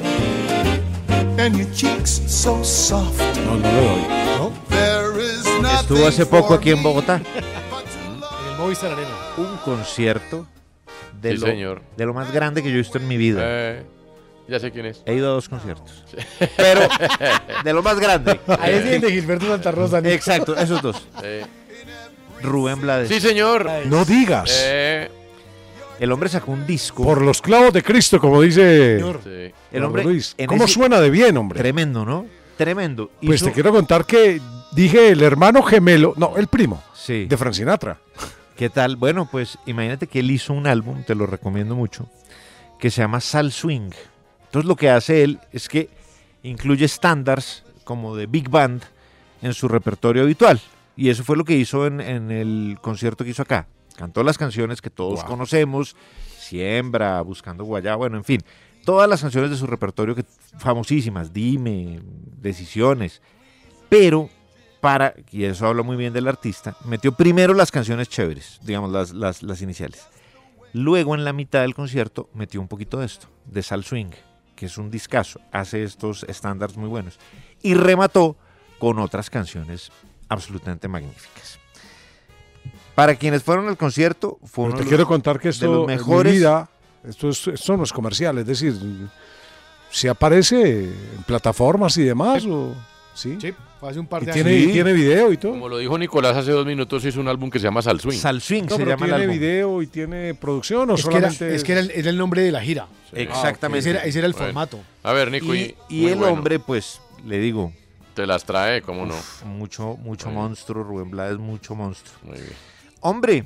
and your cheeks so soft. No, no le doy. ¿No? There is Estuvo hace poco aquí en Bogotá. En el Movistar Arena. Un concierto de, Sí, lo, señor. de lo más grande que yo he visto en mi vida. Eh, ya sé quién es. He ido a dos conciertos. Pero de lo más grande. Ahí es el de Gilberto Santa Rosa. ¿no? Exacto, esos dos. Eh, Rubén Blades. sí, señor. No digas. Eh, El hombre sacó un disco. Por los clavos de Cristo, como dice sí. El hombre, Luis. en ¿Cómo ese- suena de bien, hombre? Tremendo, ¿no? Tremendo. Pues Hizo- te quiero contar que dije el hermano gemelo, no, el primo, Sí. de Frank Sinatra. ¿Qué tal? Bueno, pues imagínate que él hizo un álbum, te lo recomiendo mucho, que se llama Sal Swing. Entonces lo que hace él es que incluye estándares como de Big Band en su repertorio habitual. Y eso fue lo que hizo en, en el concierto que hizo acá. Cantó las canciones que todos Wow. conocemos, Siembra, Buscando Guayaba, bueno, en fin. Todas las canciones de su repertorio que famosísimas, Dime, Decisiones. Pero para, y eso habla muy bien del artista, metió primero las canciones chéveres, digamos, las, las, las iniciales. Luego, en la mitad del concierto, metió un poquito de esto, de Sal Swing, que es un discazo, hace estos estándares muy buenos. Y remató con otras canciones absolutamente magníficas. Para quienes fueron al concierto, fue Pero uno te de los- quiero contar que de esto, los en mejores. mi vida, esto, es, esto no es comercial, es decir, si aparece en plataformas y demás, o sí, Sí, hace un par y de tiene, años. y tiene video y todo. Como lo dijo Nicolás hace dos minutos, hizo un álbum que se llama Sal Swing. Sal Swing No, se pero llama el tiene álbum. video y tiene producción o Es que, era, solamente es que era, el, era el nombre de la gira. Exactamente. Ese era, ese era el Bueno. formato. A ver, Nico, y, Y, y muy el bueno. hombre, pues, le digo, Te las trae, ¿cómo no? uf, mucho, mucho Muy bien. monstruo, Rubén Blades, mucho monstruo. Muy bien. Hombre,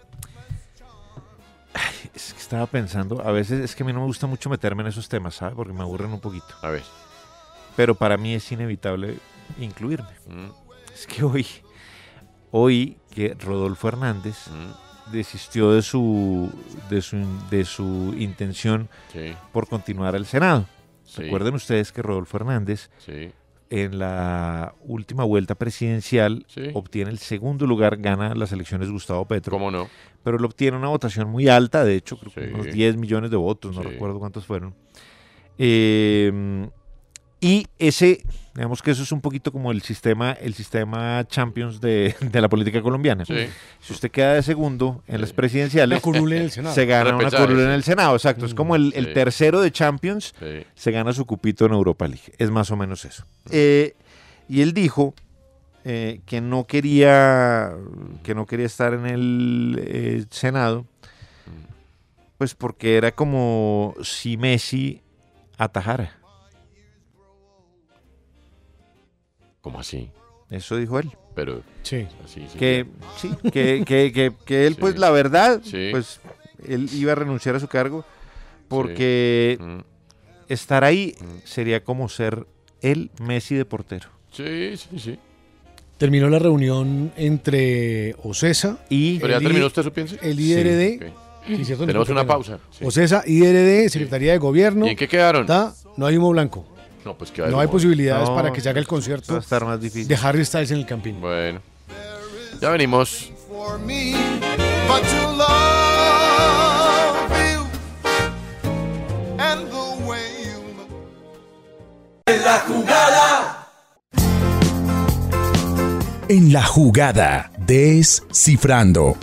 ay, es que estaba pensando, a veces es que a mí no me gusta mucho meterme en esos temas, ¿sabes? Porque me aburren un poquito. A ver. Pero para mí es inevitable incluirme. Mm, Es que hoy, hoy que Rodolfo Hernández mm, desistió de su, de su, de su intención sí, por continuar al Senado. sí, Recuerden ustedes que Rodolfo Hernández sí. en la última vuelta presidencial Sí. obtiene el segundo lugar, gana las elecciones Gustavo Petro, ¿Cómo no? pero él obtiene una votación muy alta, de hecho, creo que Sí. unos diez millones de votos, no Sí. recuerdo cuántos fueron. Eh, y ese, digamos que eso es un poquito como el sistema, el sistema Champions de, de la política colombiana. Sí. Si usted queda de segundo en las presidenciales, Una curul en el Senado. se gana una Repechaje, curul en sí. el Senado, exacto. Es como el, el Sí. tercero de Champions, Sí. se gana su cupito en Europa League. Es más o menos eso. Eh, y él dijo eh, que no quería que no quería estar en el eh, Senado, pues porque era como si Messi atajara. ¿Cómo así? Eso dijo él. Pero Sí. así, sí. Que sí, que, que, que, que él, Sí. pues la verdad, Sí. pues él iba a renunciar a su cargo porque Mm, estar ahí Mm. sería como ser el Messi de portero. Sí, sí, sí. Terminó la reunión entre Ocesa y ¿Pero ya el terminó I- usted su piense? el I R D. Ok. Sí, cierto, Tenemos no, una no. pausa. Sí. Ocesa, I R D, Secretaría de Gobierno. ¿Y en qué quedaron? Ta, no hay humo blanco. No, pues que No hay posibilidades No, para que se haga el va concierto a estar más difícil. de Harry Styles en el Campín. Bueno. Ya venimos. For me, but to love you and the way you look. En la jugada. En la jugada. Descifrando.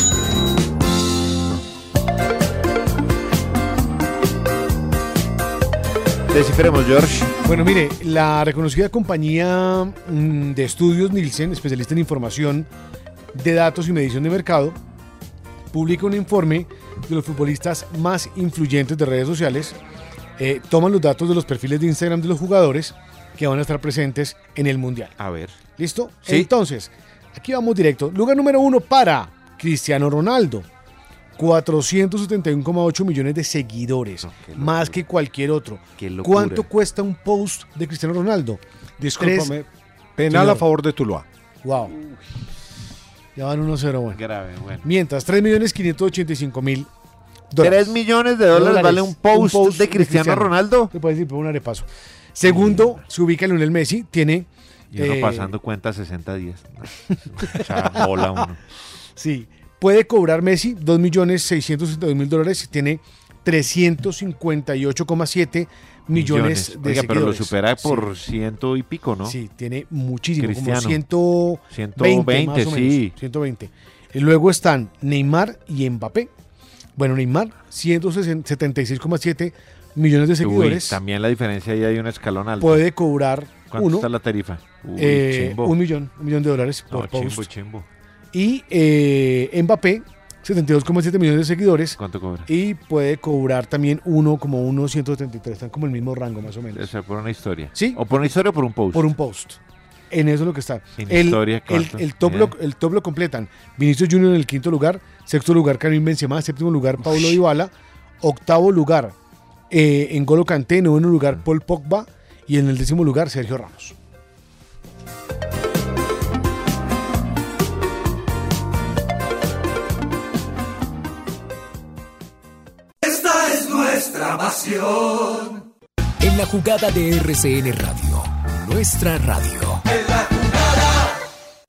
Descifremos, George. Bueno, mire, la reconocida compañía mm, de estudios Nielsen, especialista en información de datos y medición de mercado, publica un informe de los futbolistas más influyentes de redes sociales. Eh, toman los datos de los perfiles de Instagram de los jugadores que van a estar presentes en el Mundial. A ver. ¿Listo? Sí. Entonces, aquí vamos directo. Lugar número uno para Cristiano Ronaldo. cuatrocientos setenta y uno coma ocho millones de seguidores, No, qué locura. más que cualquier otro. Qué locura. ¿Cuánto cuesta un post de Cristiano Ronaldo? Discúlpame, Tres- penal Señor. a favor de Tuluá. Wow. Ya van uno cero, bueno. Grave, bueno. Mientras, tres millones quinientos ochenta y cinco mil dólares. tres millones de dólares vale un post, de Cristiano Ronaldo. Se puede decir por un arepaso. Segundo, se ubica Lionel Messi, tiene Y uno Eh, pasando cuenta sesenta días. Mucha bola uno. Sí, puede cobrar Messi dos millones seiscientos sesenta y dos mil dólares y tiene trescientos cincuenta y ocho coma siete millones de Oiga, seguidores. pero lo supera por Sí. ciento y pico, ¿no? Sí, tiene muchísimo, Cristiano. como ciento ciento veinte, veinte, más o sí. menos, ciento veinte. Y luego están Neymar y Mbappé. Bueno, Neymar, ciento setenta y seis coma siete millones de Uy, seguidores. también la diferencia ahí hay un escalón alto. Puede cobrar ¿Cuánto uno, está la tarifa? Uy, eh, chimbo. un millón, un millón de dólares por No, post. chimbo, chimbo. Y eh, Mbappé, setenta y dos coma siete millones de seguidores. ¿Cuánto cobra? Y puede cobrar también uno como uno ciento setenta y tres. Están como el mismo rango, más o menos. O sea, por una historia. Sí. ¿O por una historia o por un post? Por un post. En eso es lo que está. Sin El, historia, el, ¿cuánto? el top Bien. lo, el top lo completan Vinicius Junior en el quinto lugar, sexto lugar Karim Benzema, séptimo lugar Paulo Dybala, octavo lugar eh, N'Golo Kanté, noveno lugar Paul Pogba y en el décimo lugar Sergio Ramos. Esta es nuestra pasión. En la jugada de R C N Radio, nuestra radio. En la jugada.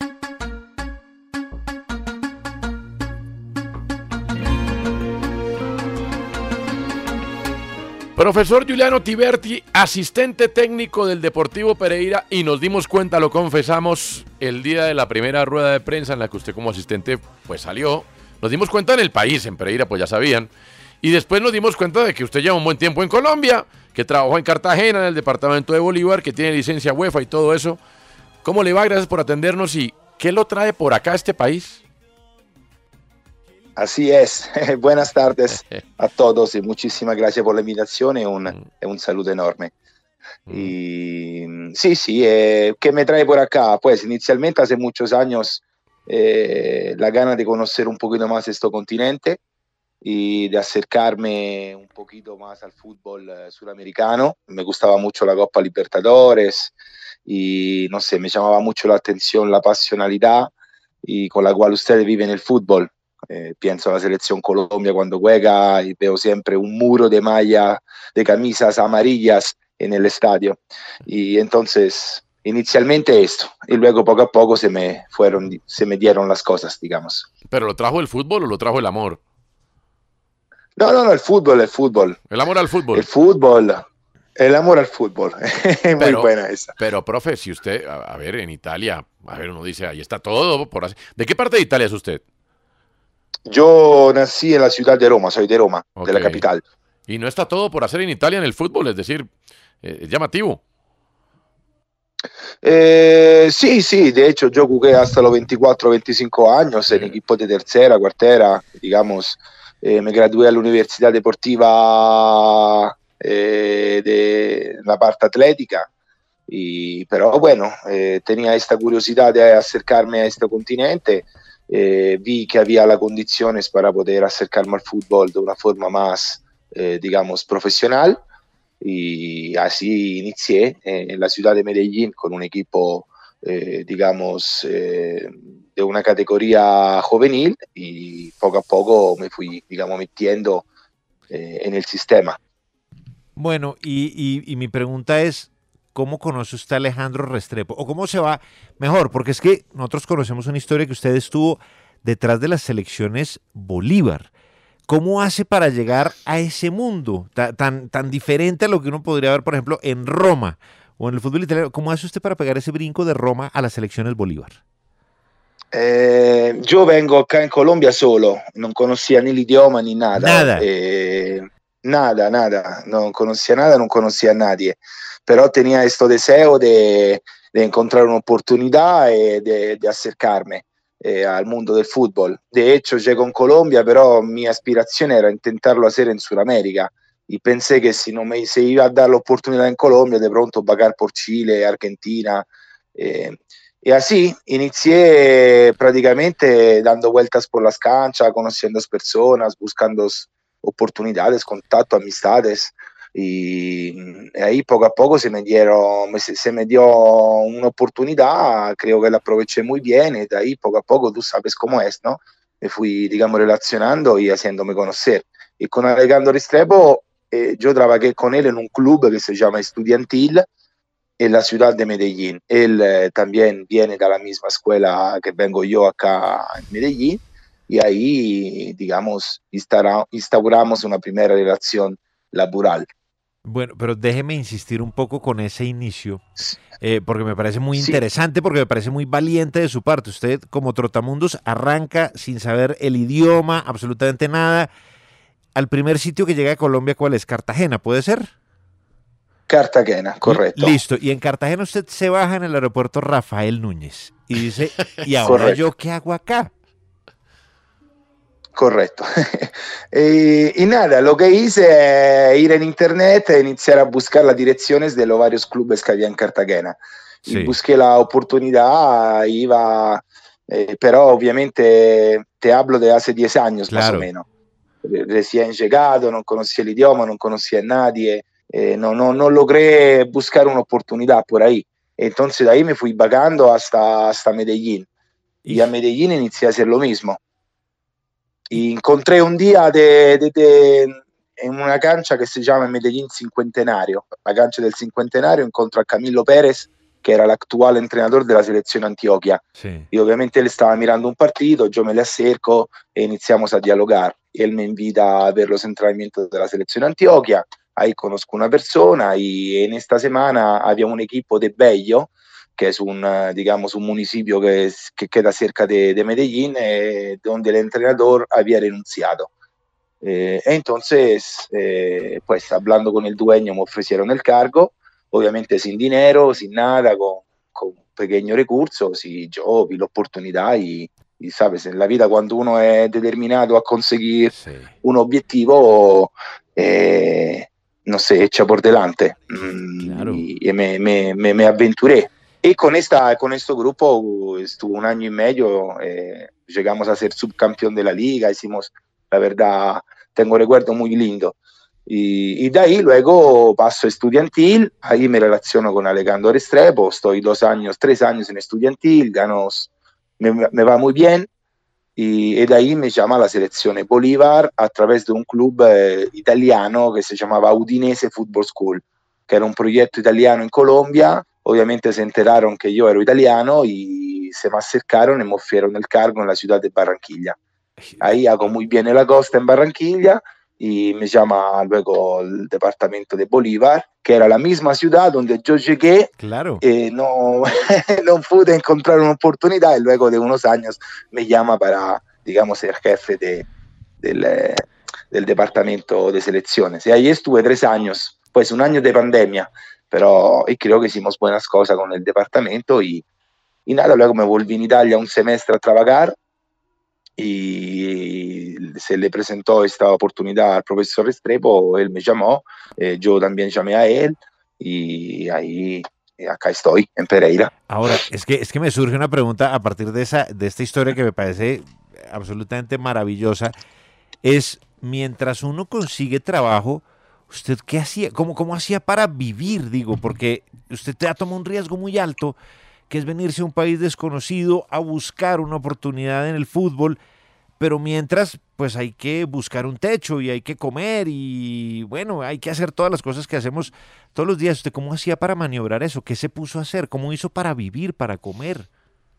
Profesor Giuliano Tiberti, asistente técnico del Deportivo Pereira, y nos dimos cuenta, lo confesamos, el día de la primera rueda de prensa en la que usted como asistente pues salió, nos dimos cuenta en el país, en Pereira, pues ya sabían, y después nos dimos cuenta de que usted lleva un buen tiempo en Colombia, que trabajó en Cartagena, en el departamento de Bolívar, que tiene licencia UEFA y todo eso. ¿Cómo le va? Gracias por atendernos y ¿qué lo trae por acá a este país? Así es, buenas tardes a todos y muchísimas gracias por la invitación y un, un saludo enorme. Y sí, sí, eh, ¿qué me trae por acá? Pues inicialmente hace muchos años eh, la gana de conocer un poquito más este continente y de acercarme un poquito más al fútbol eh, sudamericano. Me gustaba mucho la Copa Libertadores y no sé, me llamaba mucho la atención la pasionalidad y con la cual ustedes viven el fútbol. Eh, pienso a la selección Colombia cuando juega y veo siempre un muro de malla, de camisas amarillas en el estadio. Y entonces, inicialmente esto, y luego poco a poco se me fueron, se me dieron las cosas, digamos. ¿Pero lo trajo el fútbol o lo trajo el amor? No, no, no, el fútbol, el fútbol. El amor al fútbol. El fútbol, el amor al fútbol. Muy Pero, buena esa. Pero, profe, si usted, a, a ver, en Italia, a ver, uno dice, ahí está todo por así. ¿De qué parte de Italia es usted? Yo nací en la ciudad de Roma, soy de Roma, de la Ok. capital. Y no está todo por hacer en Italia en el fútbol, es decir, eh, es llamativo. Eh, sí, sí, de hecho yo jugué hasta los veinticuatro, veinticinco años en equipos de tercera, cuartera, digamos. Eh, me gradué a la Universidad Deportiva eh, de la parte atlética, y, pero bueno, eh, tenía esta curiosidad de acercarme a este continente. Eh, vi que había las condiciones para poder acercarme al fútbol de una forma más, eh, digamos, profesional. Y así inicié eh, en la ciudad de Medellín con un equipo, eh, digamos, eh, de una categoría juvenil y poco a poco me fui, digamos, metiendo eh, en el sistema. Bueno, y, y- y mi pregunta es, ¿cómo conoce usted a Alejandro Restrepo? ¿O cómo se va mejor? Porque es que nosotros conocemos una historia que usted estuvo detrás de las selecciones Bolívar. ¿Cómo hace para llegar a ese mundo ta- tan, tan diferente a lo que uno podría ver, por ejemplo, en Roma o en el fútbol italiano? ¿Cómo hace usted para pegar ese brinco de Roma a las selecciones Bolívar? Eh, yo vengo acá en Colombia solo, no conocía ni el idioma ni nada. Nada. Eh, nada, nada, no conocía nada, no conocía a nadie. Pero tenía este deseo de, de encontrar una oportunidad y de, de acercarme eh, al mundo del fútbol. De hecho, llego en Colombia, pero mi aspiración era intentarlo hacer en Sudamérica. Y pensé que si no me se iba a dar la oportunidad en Colombia, de pronto vagar por Chile, Argentina. Eh, y así inicié prácticamente dando vueltas por las canchas, conociendo personas, buscando oportunidades, contactos, amistades. Y ahí poco a poco se me, dieron, se, se me dio una oportunidad, creo que la aproveché muy bien y de ahí poco a poco tú sabes cómo es, ¿no? Me fui, digamos, relacionando y haciéndome conocer. Y con Alejandro Restrepo eh, yo trabajé con él en un club que se llama Estudiantil en la ciudad de Medellín. Él eh, también viene de la misma escuela que vengo yo acá en Medellín, y ahí, digamos, instaura- instauramos una primera relación laboral. Bueno, pero déjeme insistir un poco con ese inicio, eh, porque me parece muy Sí. interesante, porque me parece muy valiente de su parte. Usted, como Trotamundos, arranca sin saber el idioma, absolutamente nada. Al primer sitio que llega a Colombia, ¿cuál es? Cartagena, ¿puede ser? Cartagena, correcto. Listo. Y en Cartagena usted se baja en el aeropuerto Rafael Núñez y dice, ¿y ahora Correcto. yo qué hago acá? Correcto. y, y nada, lo que hice es ir en internet e iniciar a buscar las direcciones de los varios clubes que había en Cartagena. Sí. Y busqué la oportunidad, iba, eh, pero obviamente te hablo de hace diez años más Claro. o menos. Re- Recién llegado, no conocía el idioma, no conocía a nadie, eh, no, no, no logré buscar una oportunidad por ahí. Entonces de ahí me fui vagando hasta, hasta Medellín. Y a Medellín inicié a hacer lo mismo. Y encontré un día de, de- de- en una cancha que se llama Medellín Cincuentenario, la cancha del Cincuentenario, encontré a Camilo Pérez, que era el actual entrenador de la selección Antioquia. Sí. Y obviamente él estaba mirando un partido, yo me le acerco e iniciamos a dialogar. Él me invita a ver los entrenamientos de la selección Antioquia, ahí conozco una persona y en esta semana había un equipo de Bello, que es un, eh, digamos, un municipio que, es- que queda cerca de, de Medellín, eh, donde el entrenador había renunciado. Eh, entonces, eh, pues hablando con el dueño me ofrecieron el cargo, obviamente sin dinero, sin nada, con, con pequeños recursos, y yo vi la oportunidad y, y, sabes, en la vida cuando uno es determinado a conseguir un objetivo, eh, no sé, echa por delante. Mm, y, y me, me, me, me aventuré. Y con, esta, con este grupo uh, estuvo un año y medio, eh, llegamos a ser subcampeón de la liga, hicimos, la verdad, tengo recuerdo muy lindo. Y, y de ahí luego paso a estudiantil, ahí me relaciono con Alejandro Restrepo, estoy dos años, tres años en estudiantil, gano, me, me va muy bien, y, y de ahí me llama la selección Bolívar a través de un club eh, italiano que se llamaba Udinese Football School, que era un proyecto italiano en Colombia. Obviamente se enteraron que yo era italiano y se me acercaron y me ofrecieron el cargo en la ciudad de Barranquilla. Ahí hago muy bien la costa en Barranquilla y me llama luego el departamento de Bolívar, que era la misma ciudad donde yo llegué. Claro. Eh, no, no pude encontrar una oportunidad y luego de unos años me llama para, digamos, ser jefe de, del, eh, del departamento de selecciones. Y ahí estuve tres años, pues un año de pandemia, pero y creo que hicimos buenas cosas con el departamento y, y nada, luego me volví en Italia un semestre a trabajar y se le presentó esta oportunidad al profesor Restrepo, él me llamó, eh, yo también llamé a él y ahí eh, acá estoy, en Pereira. Ahora, es que, es que me surge una pregunta a partir de, esa, de esta historia que me parece absolutamente maravillosa. Es, mientras uno consigue trabajo, ¿usted qué hacía? ¿Cómo, cómo hacía para vivir? Digo, porque usted te ha tomado un riesgo muy alto, que es venirse a un país desconocido a buscar una oportunidad en el fútbol, pero mientras, pues hay que buscar un techo y hay que comer y, bueno, hay que hacer todas las cosas que hacemos todos los días. ¿Usted cómo hacía para maniobrar eso? ¿Qué se puso a hacer? ¿Cómo hizo para vivir, para comer?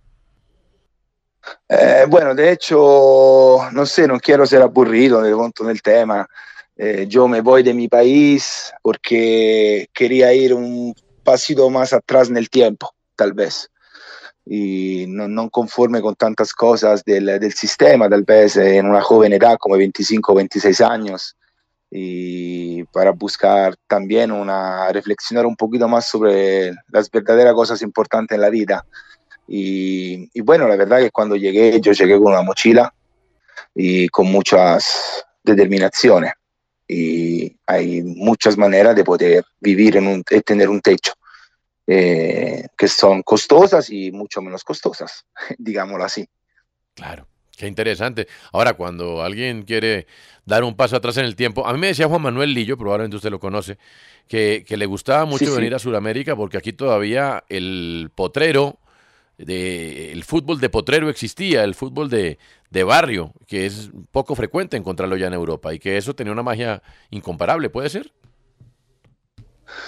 Eh, bueno, de hecho, no sé, no quiero ser aburrido de pronto del tema. Eh, yo me voy de mi país porque quería ir un pasito más atrás en el tiempo, tal vez. Y no, no conforme con tantas cosas del, del sistema, tal vez en una joven edad como veinticinco o veintiséis años, y para buscar también una, reflexionar un poquito más sobre las verdaderas cosas importantes en la vida. Y, y bueno, la verdad que cuando llegué, yo llegué con una mochila y con muchas determinaciones. Y hay muchas maneras de poder vivir en un, de tener un techo, eh, que son costosas y mucho menos costosas, digámoslo así. Claro, qué interesante. Ahora, cuando alguien quiere dar un paso atrás en el tiempo, a mí me decía Juan Manuel Lillo, probablemente usted lo conoce, que, que le gustaba mucho Sí, sí. venir a Sudamérica porque aquí todavía el potrero, de, el fútbol de potrero existía, el fútbol de, de barrio, que es poco frecuente encontrarlo ya en Europa y que eso tenía una magia incomparable, ¿puede ser?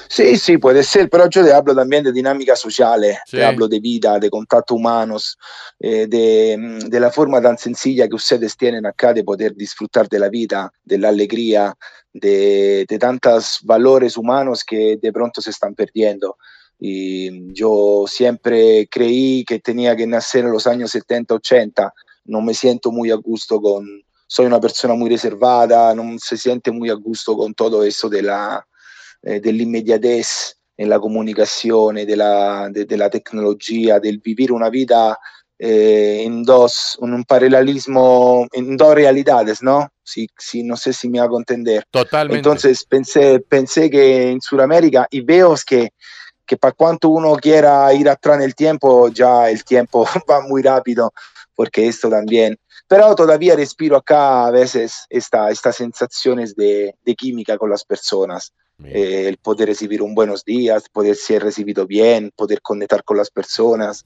Sí, sí, puede ser, pero yo te hablo también de dinámica sociales, Sí. te hablo de vida, de contactos humanos, eh, de, mm, de la forma tan sencilla que ustedes tienen acá de poder disfrutar de la vida, de la alegría, de, de tantos valores humanos que de pronto se están perdiendo. Y yo siempre creí que tenía que nacer en los años setenta, ochenta, no me siento muy a gusto con, soy una persona muy reservada, no se siente muy a gusto con todo eso de la eh, dell'immediatez en la comunicazione, della, de, della tecnologia, del vivere una vida eh, en dos, en un paralelismo, en dos realidades, ¿no? Sí, sí, no sé si me hago entender. Totalmente. Entonces pensé, pensé que en Sudamérica, y veo que, que para cuanto uno quiera ir atrás en el tiempo, ya el tiempo va muy rápido, porque esto también... Pero todavía respiro acá a veces esta, estas sensaciones de, de química con las personas. Eh, el poder recibir un buenos días, poder ser recibido bien, poder conectar con las personas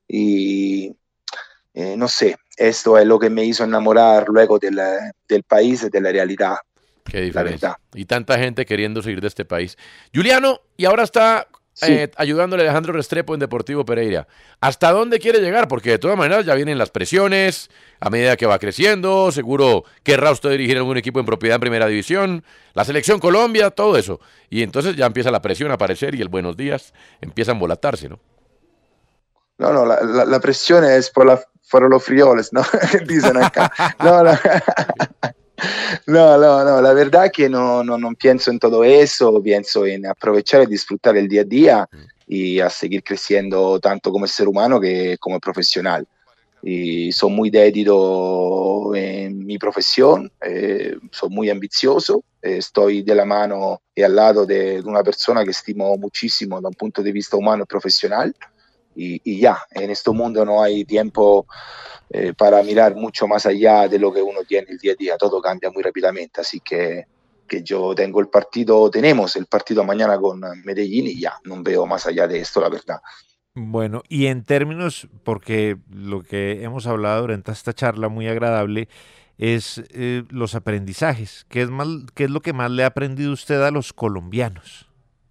y eh, no sé, esto es lo que me hizo enamorar luego del, del país y de la realidad. Qué diferencia. Y tanta gente queriendo seguir de este país. Juliano, y ahora está Sí. eh, ayudándole a Alejandro Restrepo en Deportivo Pereira. ¿Hasta dónde quiere llegar? Porque de todas maneras ya vienen las presiones a medida que va creciendo. Seguro querrá usted dirigir algún equipo en propiedad en Primera División, la Selección Colombia, todo eso. Y entonces ya empieza la presión a aparecer y el buenos días empieza a embolatarse, ¿no? No, no, la, la, la pressione è por, la, por los frioles, ¿no? Dicen acá. No, no. No, no, no, la verdad que no, no, no pienso en todo eso, pienso en aprovechar y disfrutar el día a día y a seguir creciendo tanto como ser humano que como profesional. Y soy muy dedido en mi profesión, eh, soy muy ambicioso, eh, estoy de la mano y al lado de, de una persona que estimo muchísimo da un punto de vista humano y profesional. Y, y ya, en este mundo no hay tiempo eh, para mirar mucho más allá de lo que uno tiene el día a día, todo cambia muy rápidamente, así que, que yo tengo el partido, tenemos el partido mañana con Medellín y ya, no veo más allá de esto, la verdad. Bueno, y en términos, porque lo que hemos hablado durante esta charla muy agradable es eh, los aprendizajes. ¿Qué es, más, ¿Qué es lo que más le ha aprendido usted a los colombianos?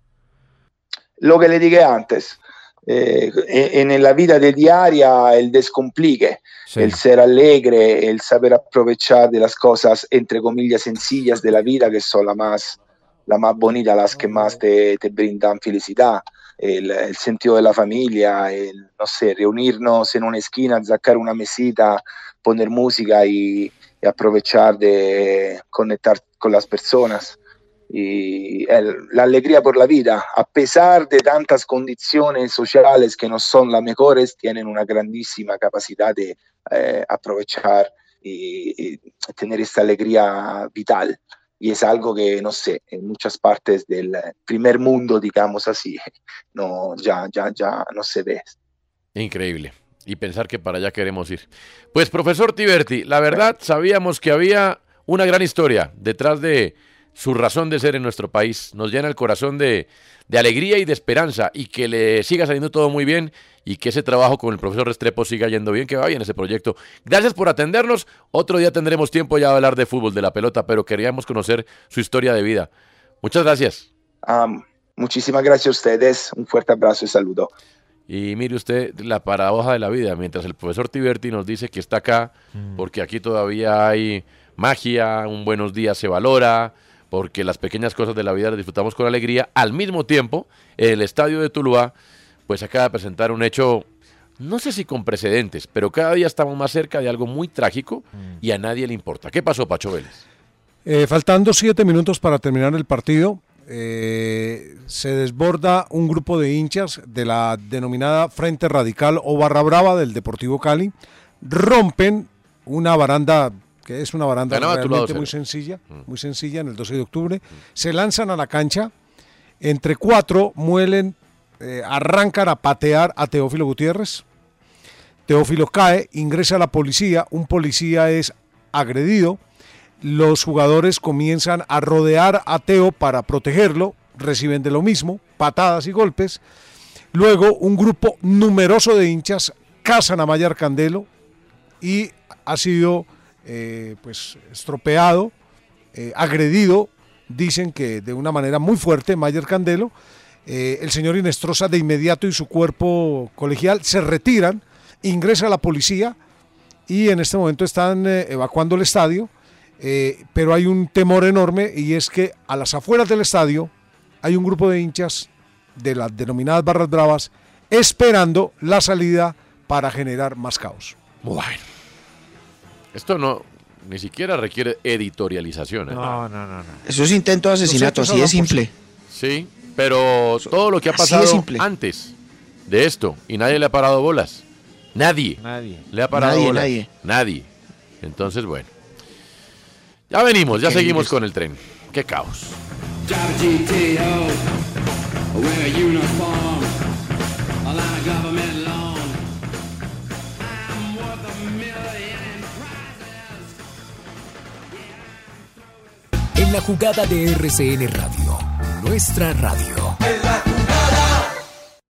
Lo que le dije antes, eh, en, en la vida de diaria el descomplique, Sí. el ser alegre, el saber aprovechar de las cosas, entre comillas, sencillas de la vida, que son las más, la más bonitas, las que más te, te brindan felicidad. El, el sentido de la familia, el, no sé, reunirnos en una esquina, sacar una mesita, poner música y, y aprovechar de conectar con las personas. Y el, la alegría por la vida, a pesar de tantas condiciones sociales que no son las mejores, tienen una grandísima capacidad de eh, aprovechar y, y tener esta alegría vital. Y es algo que, no sé, en muchas partes del primer mundo, digamos así, no, ya, ya, ya no se ve. Increíble. Y pensar que para allá queremos ir. Pues, profesor Tiberti, la verdad, sabíamos que había una gran historia detrás de su razón de ser en nuestro país. Nos llena el corazón de, de alegría y de esperanza, y que le siga saliendo todo muy bien y que ese trabajo con el profesor Restrepo siga yendo bien, que va bien ese proyecto. Gracias por atendernos. Otro día tendremos tiempo ya de hablar de fútbol, de la pelota, pero queríamos conocer su historia de vida. Muchas gracias. Um, muchísimas gracias a ustedes. Un fuerte abrazo y saludo. Y mire usted la paradoja de la vida, mientras el profesor Tiberti nos dice que está acá mm. porque aquí todavía hay magia, un buenos días se valora, porque las pequeñas cosas de la vida las disfrutamos con alegría. Al mismo tiempo, el estadio de Tuluá pues acaba de presentar un hecho, no sé si con precedentes, pero cada día estamos más cerca de algo muy trágico mm. y a nadie le importa. ¿Qué pasó, Pacho Vélez? Eh, faltando siete minutos para terminar el partido, eh, se desborda un grupo de hinchas de la denominada Frente Radical o Barra Brava del Deportivo Cali, rompen una baranda que es una baranda Ganaba realmente muy sencilla, mm. muy sencilla en el doce de octubre, mm. se lanzan a la cancha, entre cuatro muelen, eh, arrancan a patear a Teófilo Gutiérrez, Teófilo cae, ingresa a la policía, un policía es agredido, los jugadores comienzan a rodear a Teo para protegerlo, reciben de lo mismo, patadas y golpes, luego un grupo numeroso de hinchas cazan a Mayar Candelo y ha sido... Eh, pues estropeado, eh, agredido dicen que de una manera muy fuerte, Mayer Candelo, eh, el señor Inestrosa de inmediato y su cuerpo colegial se retiran, ingresa la policía y en este momento están eh, evacuando el estadio, eh, pero hay un temor enorme y es que a las afueras del estadio hay un grupo de hinchas de las denominadas barras bravas esperando la salida para generar más caos. Bueno, esto no ni siquiera requiere editorialización. ¿eh? No, no, no, no. Eso es intento de asesinato, así de simple. Sí, pero todo lo que ha Así de pasado simple. antes de esto y nadie le ha parado bolas. Nadie. Nadie. Le ha parado Nadie, bolas. nadie. Nadie. Entonces, bueno. Ya venimos, ya Ok, seguimos mires. con el tren. Qué caos. G T O, wear a uniform, a line of government loan. I'm worth a million prizes. En la jugada de R C N Radio, nuestra radio. En la